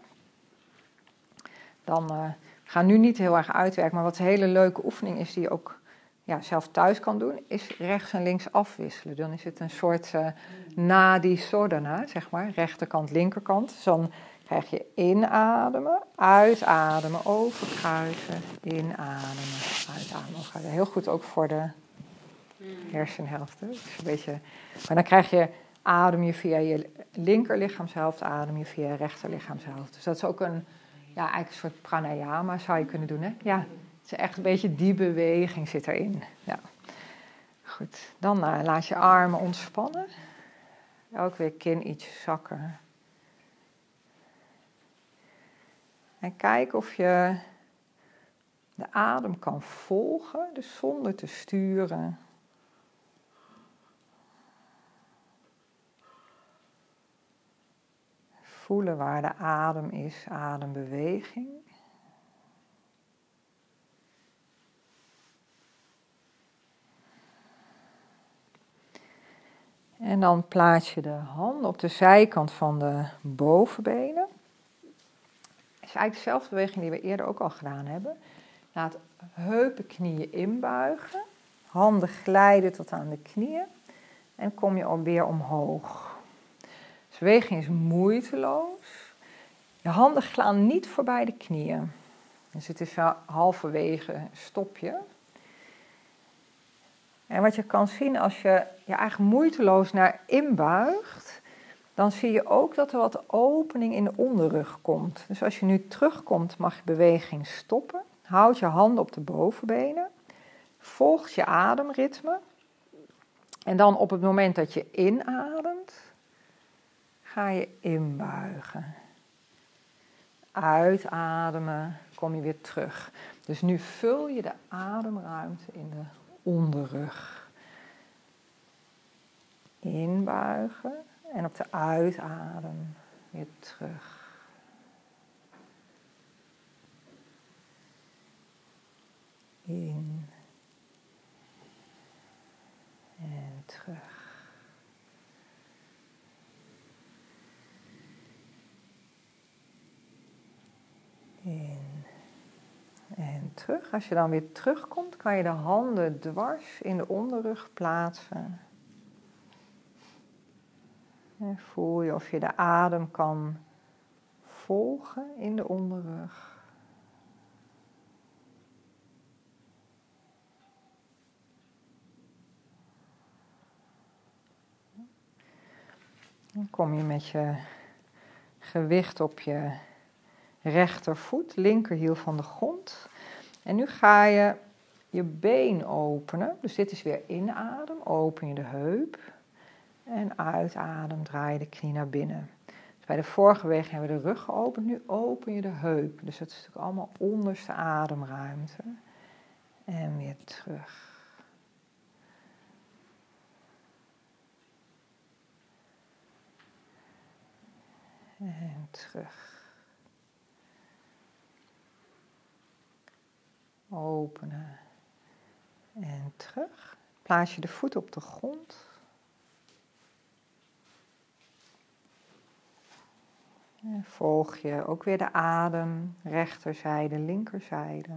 Dan uh, we gaan nu niet heel erg uitwerken, maar wat een hele leuke oefening is die je ook ja, zelf thuis kan doen, is rechts en links afwisselen. Dan is het een soort uh, nadi sodana, zeg maar, rechterkant, linkerkant. Dus dan krijg je inademen, uitademen, overkruisen, inademen, uitademen, overkruisen. Heel goed ook voor de hersenhelft. Dus een beetje, maar dan krijg je, adem je via je linker lichaamshelft, adem je via je rechter lichaamshelft. Dus dat is ook een, ja, eigenlijk een soort pranayama zou je kunnen doen, hè? Ja. Het is echt een beetje die beweging zit erin. Ja. Goed, dan uh, laat je armen ontspannen. Ook weer kin iets zakken. En kijk of je de adem kan volgen, dus zonder te sturen. Voelen waar de adem is, adembeweging. En dan plaats je de handen op de zijkant van de bovenbenen. Het is eigenlijk dezelfde beweging die we eerder ook al gedaan hebben. Laat heupen, knieën inbuigen. Handen glijden tot aan de knieën. En kom je alweer omhoog. Dus de beweging is moeiteloos. Je handen gaan niet voorbij de knieën. Dus het is halverwege stop je. En wat je kan zien als je je eigenlijk moeiteloos naar inbuigt, dan zie je ook dat er wat opening in de onderrug komt. Dus als je nu terugkomt, mag je beweging stoppen. Houd je handen op de bovenbenen. Volg je ademritme. En dan op het moment dat je inademt, ga je inbuigen. Uitademen, kom je weer terug. Dus nu vul je de ademruimte in de onderrug. Inbuigen en op de uitadem weer terug. In en terug. In en terug. Als je dan weer terugkomt, kan je de handen dwars in de onderrug plaatsen. En voel je of je de adem kan volgen in de onderrug. Dan kom je met je gewicht op je rechtervoet, linkerhiel van de grond. En nu ga je je been openen. Dus dit is weer inadem, open je de heup. En uitadem, draai je de knie naar binnen. Dus bij de vorige beweging hebben we de rug geopend, nu open je de heup. Dus dat is natuurlijk allemaal onderste ademruimte. En weer terug. En terug. Openen. En terug. Plaats je de voet op de grond. En volg je ook weer de adem. Rechterzijde, linkerzijde.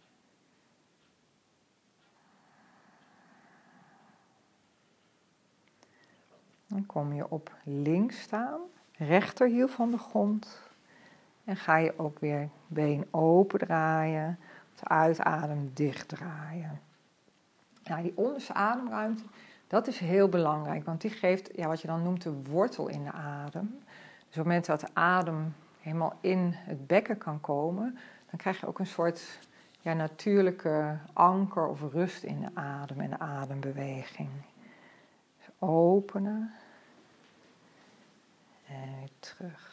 Dan kom je op links staan. Rechterhiel van de grond. En ga je ook weer been open draaien. Op de uitadem dicht draaien. Nou, die onderste ademruimte, dat is heel belangrijk. Want die geeft ja, wat je dan noemt de wortel in de adem. Dus op het moment dat de adem helemaal in het bekken kan komen, dan krijg je ook een soort ja, natuurlijke anker of rust in de adem en de adembeweging. Dus openen. En weer terug.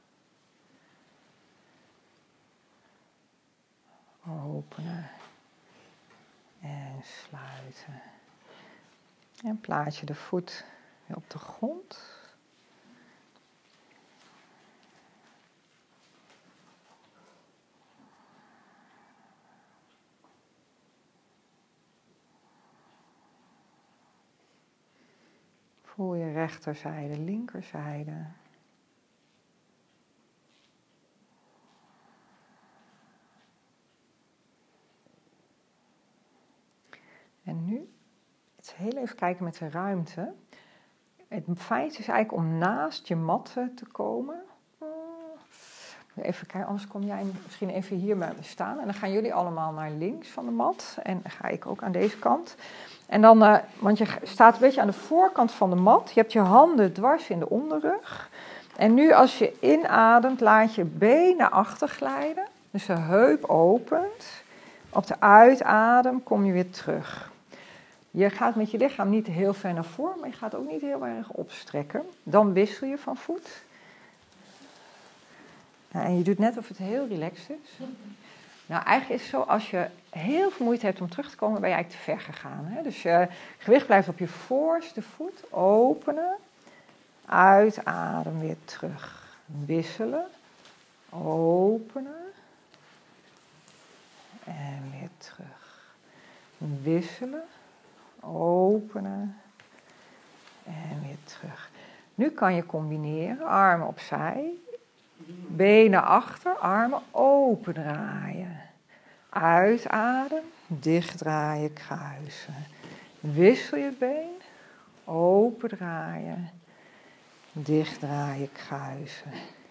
Openen. En sluiten. En plaats je de voet weer op de grond. Voel je rechterzijde, linkerzijde. En nu, het heel even kijken met de ruimte. Het feit is eigenlijk om naast je mat te komen. Even kijken, anders kom jij misschien even hier bij me staan. En dan gaan jullie allemaal naar links van de mat. En dan ga ik ook aan deze kant. En dan, uh, want je staat een beetje aan de voorkant van de mat. Je hebt je handen dwars in de onderrug. En nu als je inademt, laat je been naar achter glijden. Dus de heup opent. Op de uitadem kom je weer terug. Je gaat met je lichaam niet heel ver naar voren, maar je gaat ook niet heel erg opstrekken. Dan wissel je van voet. Ja, en je doet net of het heel relaxed is. Nou, eigenlijk is het zo, als je heel veel moeite hebt om terug te komen, ben je eigenlijk te ver gegaan. Hè? Dus je gewicht blijft op je voorste voet, openen, uitadem weer terug. Wisselen, openen en weer terug. Wisselen, openen en weer terug. Nu kan je combineren, armen opzij. Benen achter, armen open draaien. Uitadem, dicht draaien, kruisen. Wissel je been, open draaien. Dicht draaien, kruisen.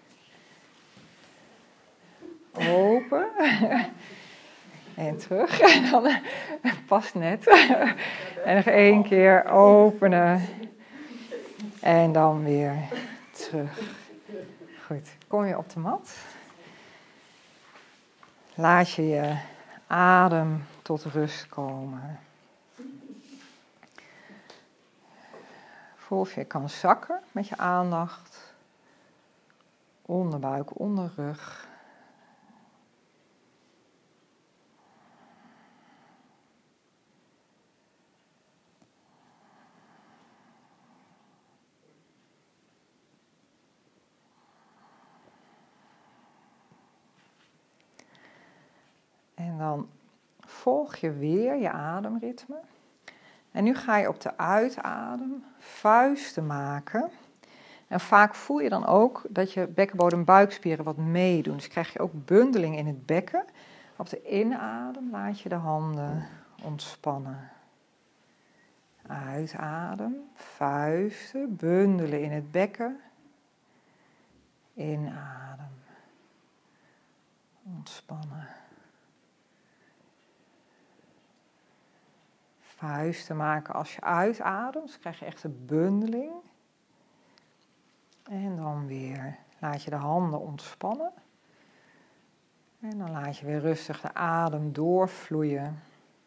Open. En terug. En dan past net. En nog één keer openen. En dan weer terug. Goed, kom je op de mat. Laat je je adem tot rust komen. Voel of je kan zakken met je aandacht. Onderbuik, onderrug. En dan volg je weer je ademritme. En nu ga je op de uitadem vuisten maken. En vaak voel je dan ook dat je bekkenbodem buikspieren wat meedoen. Dus krijg je ook bundeling in het bekken. Op de inadem laat je de handen ontspannen. Uitadem, vuisten, bundelen in het bekken. Inadem. Ontspannen. Vuisten maken als je uitademt, dus krijg je echt een bundeling. En dan weer laat je de handen ontspannen. En dan laat je weer rustig de adem doorvloeien.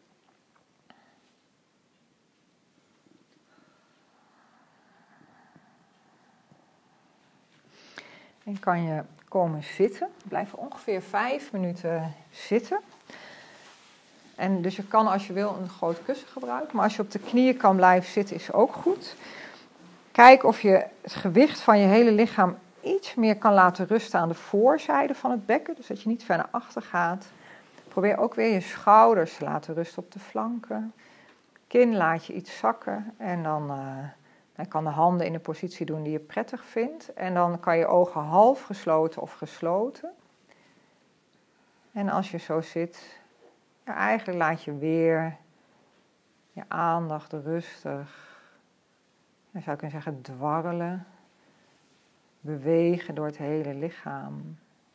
En kan je komen zitten. Blijf ongeveer vijf minuten zitten. En dus je kan als je wil een groot kussen gebruiken. Maar als je op de knieën kan blijven zitten is ook goed. Kijk of je het gewicht van je hele lichaam iets meer kan laten rusten aan de voorzijde van het bekken. Dus dat je niet ver naar achter gaat. Probeer ook weer je schouders te laten rusten op de flanken. Kin laat je iets zakken. En dan, uh, dan kan de handen in de positie doen die je prettig vindt. En dan kan je ogen half gesloten of gesloten. En als je zo zit... Ja, eigenlijk laat je weer je aandacht rustig, je zou kunnen zeggen dwarrelen, bewegen door het hele lichaam.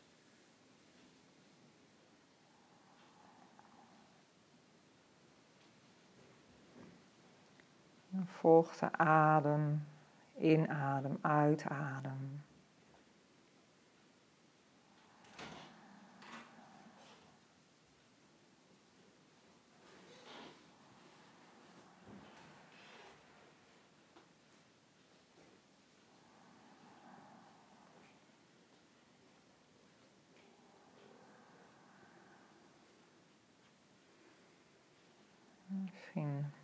En volg de adem, inadem, uitadem. Misschien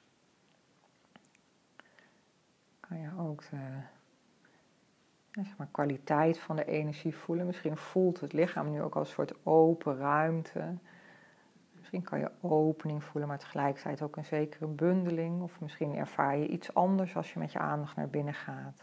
kan je ook de ja, zeg maar, kwaliteit van de energie voelen. Misschien voelt het lichaam nu ook als een soort open ruimte. Een Misschien kan je opening voelen, maar tegelijkertijd ook een zekere bundeling. Of misschien ervaar je iets anders als je met je aandacht naar binnen gaat.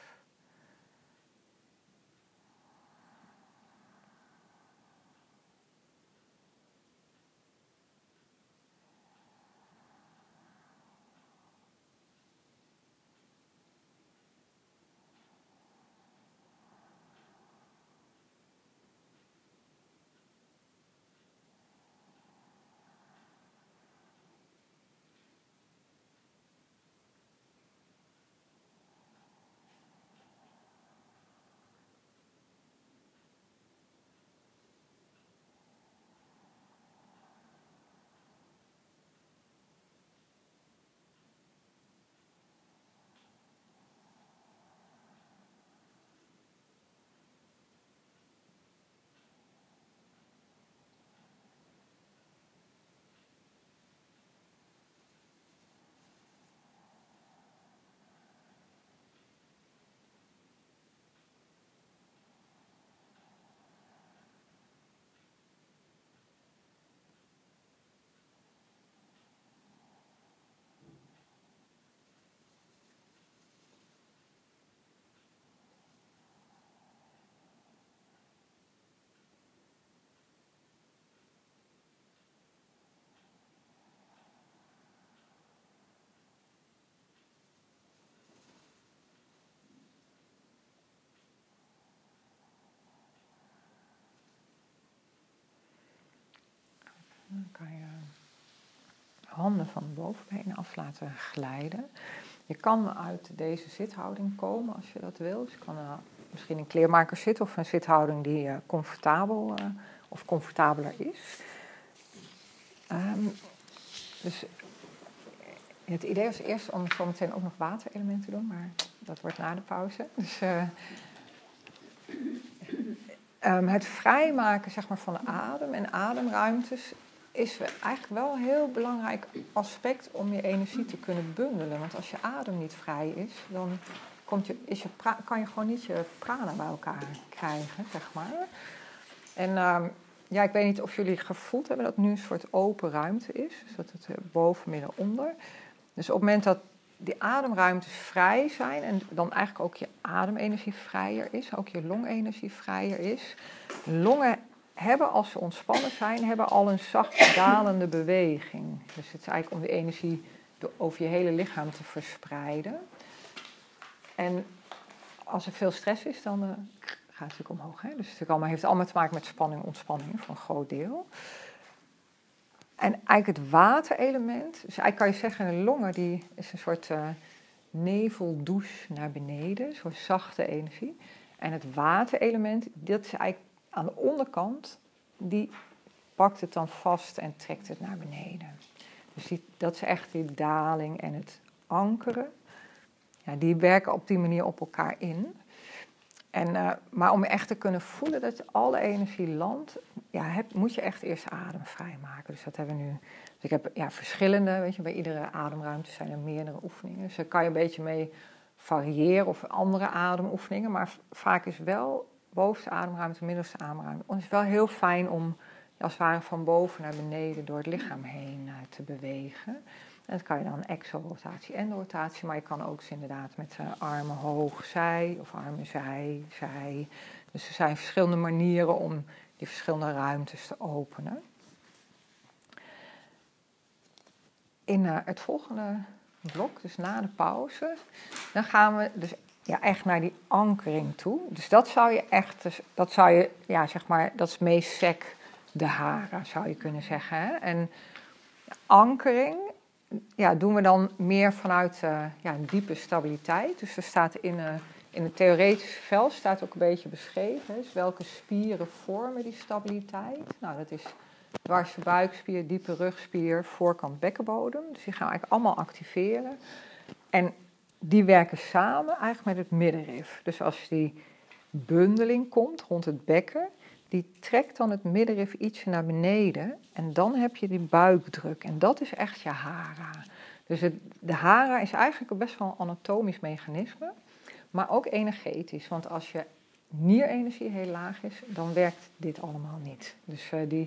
Dan kan je handen van de bovenbenen af laten glijden. Je kan uit deze zithouding komen als je dat wil. Dus je kan uh, misschien in kleermaker zitten of een zithouding die uh, comfortabel uh, of comfortabeler is. Um, dus het idee was eerst om zo meteen ook nog waterelementen te doen, maar dat wordt na de pauze. Dus uh, um, het vrijmaken zeg maar, van de adem en ademruimtes is eigenlijk wel een heel belangrijk aspect om je energie te kunnen bundelen. Want als je adem niet vrij is, dan komt je, is je pra- kan je gewoon niet je prana bij elkaar krijgen, zeg maar. En um, ja, ik weet niet of jullie gevoeld hebben dat het nu een soort open ruimte is. Dus dat het uh, boven, midden, onder. Dus op het moment dat die ademruimtes vrij zijn en dan eigenlijk ook je ademenergie vrijer is, ook je longenergie vrijer is. Longen hebben, als ze ontspannen zijn, hebben al een zacht dalende beweging. Dus het is eigenlijk om de energie over je hele lichaam te verspreiden. En als er veel stress is, dan uh, gaat het natuurlijk omhoog. Hè? Dus het allemaal, heeft allemaal te maken met spanning en ontspanning voor een groot deel. En eigenlijk het waterelement, dus eigenlijk kan je zeggen, een longen die is een soort uh, neveldouche naar beneden, een soort zachte energie. En het waterelement, dat is eigenlijk aan de onderkant, die pakt het dan vast en trekt het naar beneden. Dus die, dat is echt die daling en het ankeren. Ja, die werken op die manier op elkaar in. En, uh, maar om echt te kunnen voelen dat alle energie landt, ja, heb, moet je echt eerst adem vrijmaken. Dus dat hebben we nu. Dus ik heb ja, verschillende, weet je, bij iedere ademruimte zijn er meerdere oefeningen. Dus daar kan je een beetje mee variëren of andere ademoefeningen. Maar vaak is wel bovenste ademruimte, middelste ademruimte. Het is wel heel fijn om als het ware van boven naar beneden door het lichaam heen uh, te bewegen. En dat kan je dan exo-rotatie en rotatie, maar je kan ook inderdaad met uh, armen hoog, zij, of armen zij, zij. Dus er zijn verschillende manieren om die verschillende ruimtes te openen. In uh, het volgende blok, dus na de pauze, dan gaan we dus ja, echt naar die ankering toe. Dus dat zou je echt, dus dat zou je, ja, zeg maar, dat is meest sec de hara, zou je kunnen zeggen. Hè? En ankering, ja, doen we dan meer vanuit uh, ja, een diepe stabiliteit. Dus er staat in, uh, in het theoretische veld staat ook een beetje beschreven. Dus welke spieren vormen die stabiliteit? Nou, dat is dwarse buikspier, diepe rugspier, voorkant bekkenbodem. Dus die gaan we eigenlijk allemaal activeren. En die werken samen eigenlijk met het middenrif. Dus als die bundeling komt rond het bekken, die trekt dan het middenrif ietsje naar beneden en dan heb je die buikdruk. En dat is echt je hara. Dus het, de hara is eigenlijk een best wel een anatomisch mechanisme, maar ook energetisch. Want als je nierenergie heel laag is, dan werkt dit allemaal niet. Dus uh, die,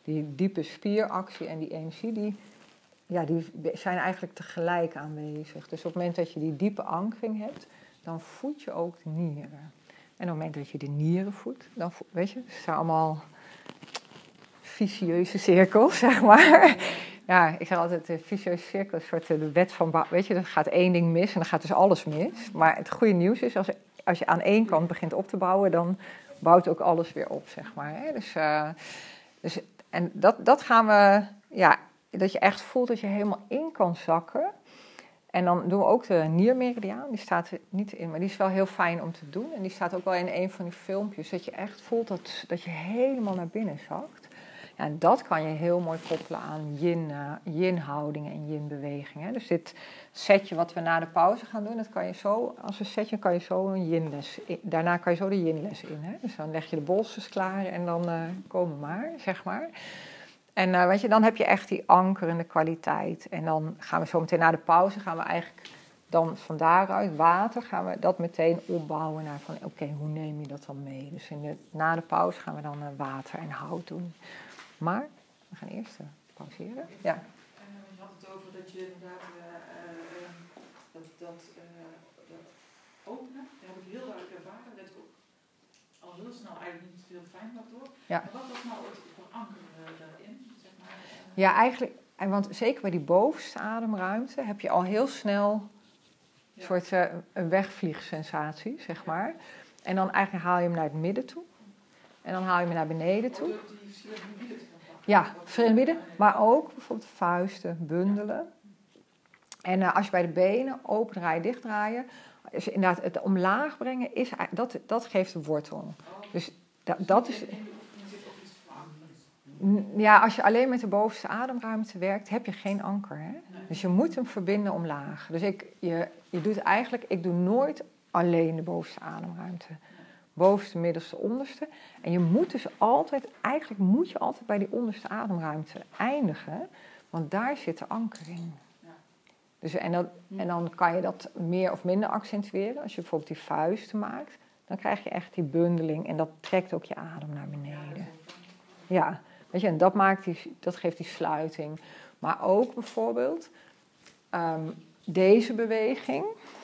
die diepe spieractie en die energie, die, ja, die zijn eigenlijk tegelijk aanwezig. Dus op het moment dat je die diepe ankering hebt, dan voed je ook de nieren. En op het moment dat je de nieren voedt, dan voed, weet je, het zijn allemaal vicieuze cirkels, zeg maar. Ja, ik zeg altijd, de vicieuze cirkel is een soort de wet van, weet je, er gaat één ding mis en dan gaat dus alles mis. Maar het goede nieuws is, als, als je aan één kant begint op te bouwen, dan bouwt ook alles weer op, zeg maar. Hè? Dus, uh, dus, en dat, dat gaan we, ja, dat je echt voelt dat je helemaal in kan zakken. En dan doen we ook de niermeridiaan, die staat er niet in, maar die is wel heel fijn om te doen. En die staat ook wel in een van die filmpjes, dat je echt voelt dat, dat je helemaal naar binnen zakt. Ja, en dat kan je heel mooi koppelen aan yin, uh, yin-houdingen en yin-bewegingen. Dus dit setje wat we na de pauze gaan doen, dat kan je zo, als een setje kan je zo een yin-les in. Daarna kan je zo de yin-les in. Hè? Dus dan leg je de bolsters klaar en dan uh, komen maar, zeg maar. En uh, weet je, dan heb je echt die ankerende kwaliteit. En dan gaan we zo meteen na de pauze, gaan we eigenlijk dan van daaruit, water, gaan we dat meteen opbouwen naar van, oké, okay, hoe neem je dat dan mee? Dus in de, na de pauze gaan we dan uh, water en hout doen. Maar we gaan eerst uh, pauzeren. Ja. Uh, je had het over dat je inderdaad uh, uh, dat, dat, uh, dat openen, dat heb ik heel duidelijk ervaren. Dat ik ook al heel snel eigenlijk niet veel fijn had door. Ja. Maar wat was nou het verankeren uh, daarin? Zeg maar, uh, ja, eigenlijk, want zeker bij die bovenste ademruimte heb je al heel snel een ja. soort uh, een wegvliegsensatie, zeg maar. En dan eigenlijk haal je hem naar het midden toe. En dan haal je hem naar beneden toe. Ja, midden, maar ook bijvoorbeeld vuisten, bundelen. En uh, als je bij de benen open draaien, dicht draaien, is inderdaad het omlaag brengen, is, dat, dat geeft de wortel. Dus dat, dat is. Ja, als je alleen met de bovenste ademruimte werkt, heb je geen anker. Hè? Dus je moet hem verbinden omlaag. Dus ik, je, je doet eigenlijk, ik doe nooit alleen de bovenste ademruimte. Bovenste, middelste, onderste. En je moet dus altijd, eigenlijk moet je altijd bij die onderste ademruimte eindigen. Want daar zit de ankering. Dus, en, dat, en dan kan je dat meer of minder accentueren. Als je bijvoorbeeld die vuisten maakt, dan krijg je echt die bundeling. En dat trekt ook je adem naar beneden. Ja, weet je, en dat, maakt die, dat geeft die sluiting. Maar ook bijvoorbeeld um, deze beweging.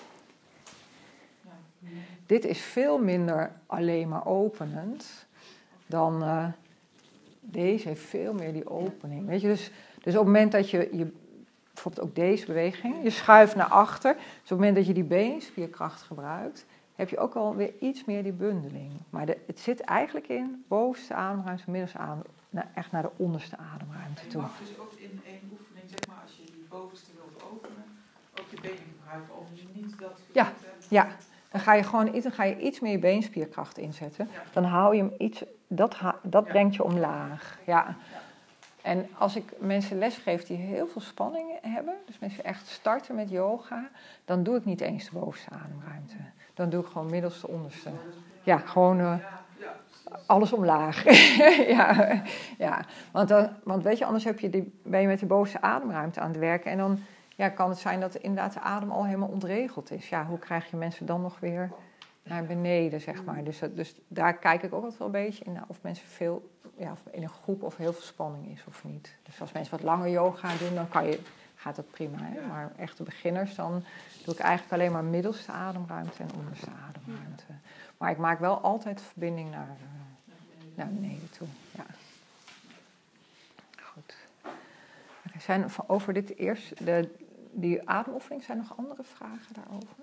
Dit is veel minder alleen maar openend dan uh, deze heeft veel meer die opening. Weet je, dus, dus op het moment dat je, je, bijvoorbeeld ook deze beweging, je schuift naar achter. Dus op het moment dat je die beenspierkracht gebruikt, heb je ook alweer iets meer die bundeling. Maar de, het zit eigenlijk in bovenste ademruimte, middelste adem, naar, echt naar de onderste ademruimte toe. Je mag dus ook in één oefening, zeg maar, als je die bovenste wilt openen, ook je benen gebruiken om niet dat... Ja, ja. Dan ga je gewoon dan ga je iets meer je beenspierkracht inzetten. Ja. Dan hou je hem iets, dat, dat ja. brengt je omlaag. Ja. Ja. En als ik mensen lesgeef die heel veel spanning hebben, dus mensen echt starten met yoga, dan doe ik niet eens de bovenste ademruimte. Dan doe ik gewoon middelste, onderste. Ja, gewoon uh, alles omlaag. ja, ja. Want, dan, want weet je, anders heb je die, ben je met die bovenste ademruimte aan het werken en dan... Ja, kan het zijn dat inderdaad de adem al helemaal ontregeld is. Ja, hoe krijg je mensen dan nog weer naar beneden, zeg maar. Dus, dus daar kijk ik ook altijd wel een beetje in. Of mensen veel, ja, of in een groep of heel veel spanning is of niet. Dus als mensen wat langer yoga doen, dan kan je, gaat dat prima. Hè? Maar echte beginners, dan doe ik eigenlijk alleen maar middelste ademruimte en onderste ademruimte. Maar ik maak wel altijd verbinding naar, uh, naar beneden toe. Ja. Goed. Okay, zijn over dit eerst, de, die ademoefening, zijn er nog andere vragen daarover?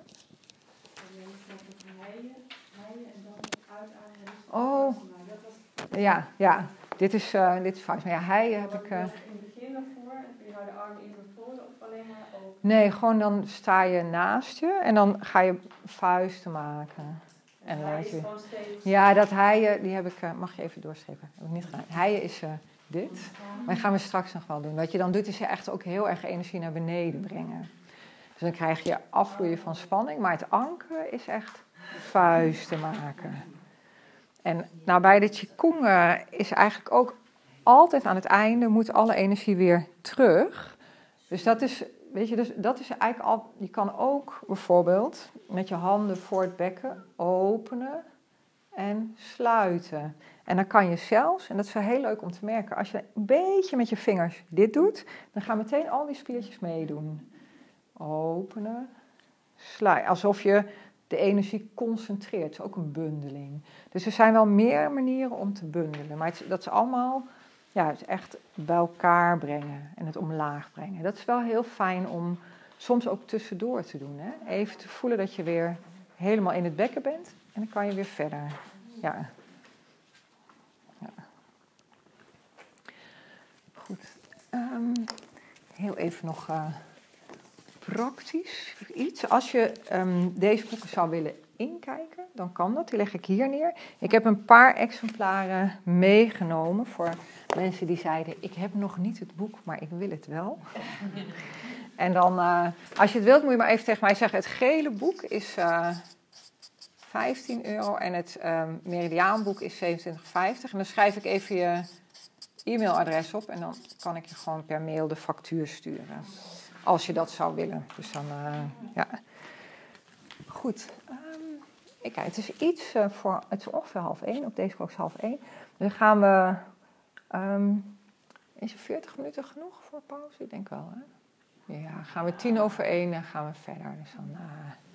Oh, ja, ja. Dit is, uh, dit is fout. Maar ja, hij heb ik... Uh, in het begin naar voren, en je nou de armen in naar voren of alleen maar open? Nee, gewoon dan sta je naast je en dan ga je vuisten maken. En hij laat is je... gewoon steeds... Ja, dat hij, die heb ik, uh, mag je even doorstrepen, heb ik niet gedaan. Hij is uh, dit, maar dat gaan we straks nog wel doen. Wat je dan doet is je echt ook heel erg energie naar beneden brengen. Dus dan krijg je afvloeien van spanning, maar het ankeren is echt vuisten maken. En nou, bij de Qigong uh, is eigenlijk ook altijd aan het einde moet alle energie weer terug. Dus dat is, weet je, dus dat is eigenlijk al. Je kan ook bijvoorbeeld met je handen voor het bekken openen en sluiten. En dan kan je zelfs, en dat is wel heel leuk om te merken, als je een beetje met je vingers dit doet, dan gaan meteen al die spiertjes meedoen. Openen, sluiten. Alsof je de energie concentreert. Het is ook een bundeling. Dus er zijn wel meer manieren om te bundelen. Maar het, dat is allemaal, ja, het is echt bij elkaar brengen en het omlaag brengen. Dat is wel heel fijn om soms ook tussendoor te doen. Hè? Even te voelen dat je weer helemaal in het bekken bent. En dan kan je weer verder. Ja. Ja. Goed. Um, heel even nog uh, praktisch iets. Als je um, deze boeken zou willen inkijken, dan kan dat. Die leg ik hier neer. Ik heb een paar exemplaren meegenomen voor mensen die zeiden, ik heb nog niet het boek, maar ik wil het wel. En dan, uh, als je het wilt, moet je maar even tegen mij zeggen, het gele boek is uh, vijftien euro en het um, Meridiaanboek is zevenentwintig vijftig. En dan schrijf ik even je e-mailadres op en dan kan ik je gewoon per mail de factuur sturen. Als je dat zou willen. Dus dan, uh, ja. Goed. Um, ik kijk, het is iets uh, voor, het is ongeveer half één, op deze klok is half één. Dan gaan we, um, is er veertig minuten genoeg voor pauze? Ik denk wel, hè? Ja, gaan we tien over één en gaan we verder. Dus dan... Uh,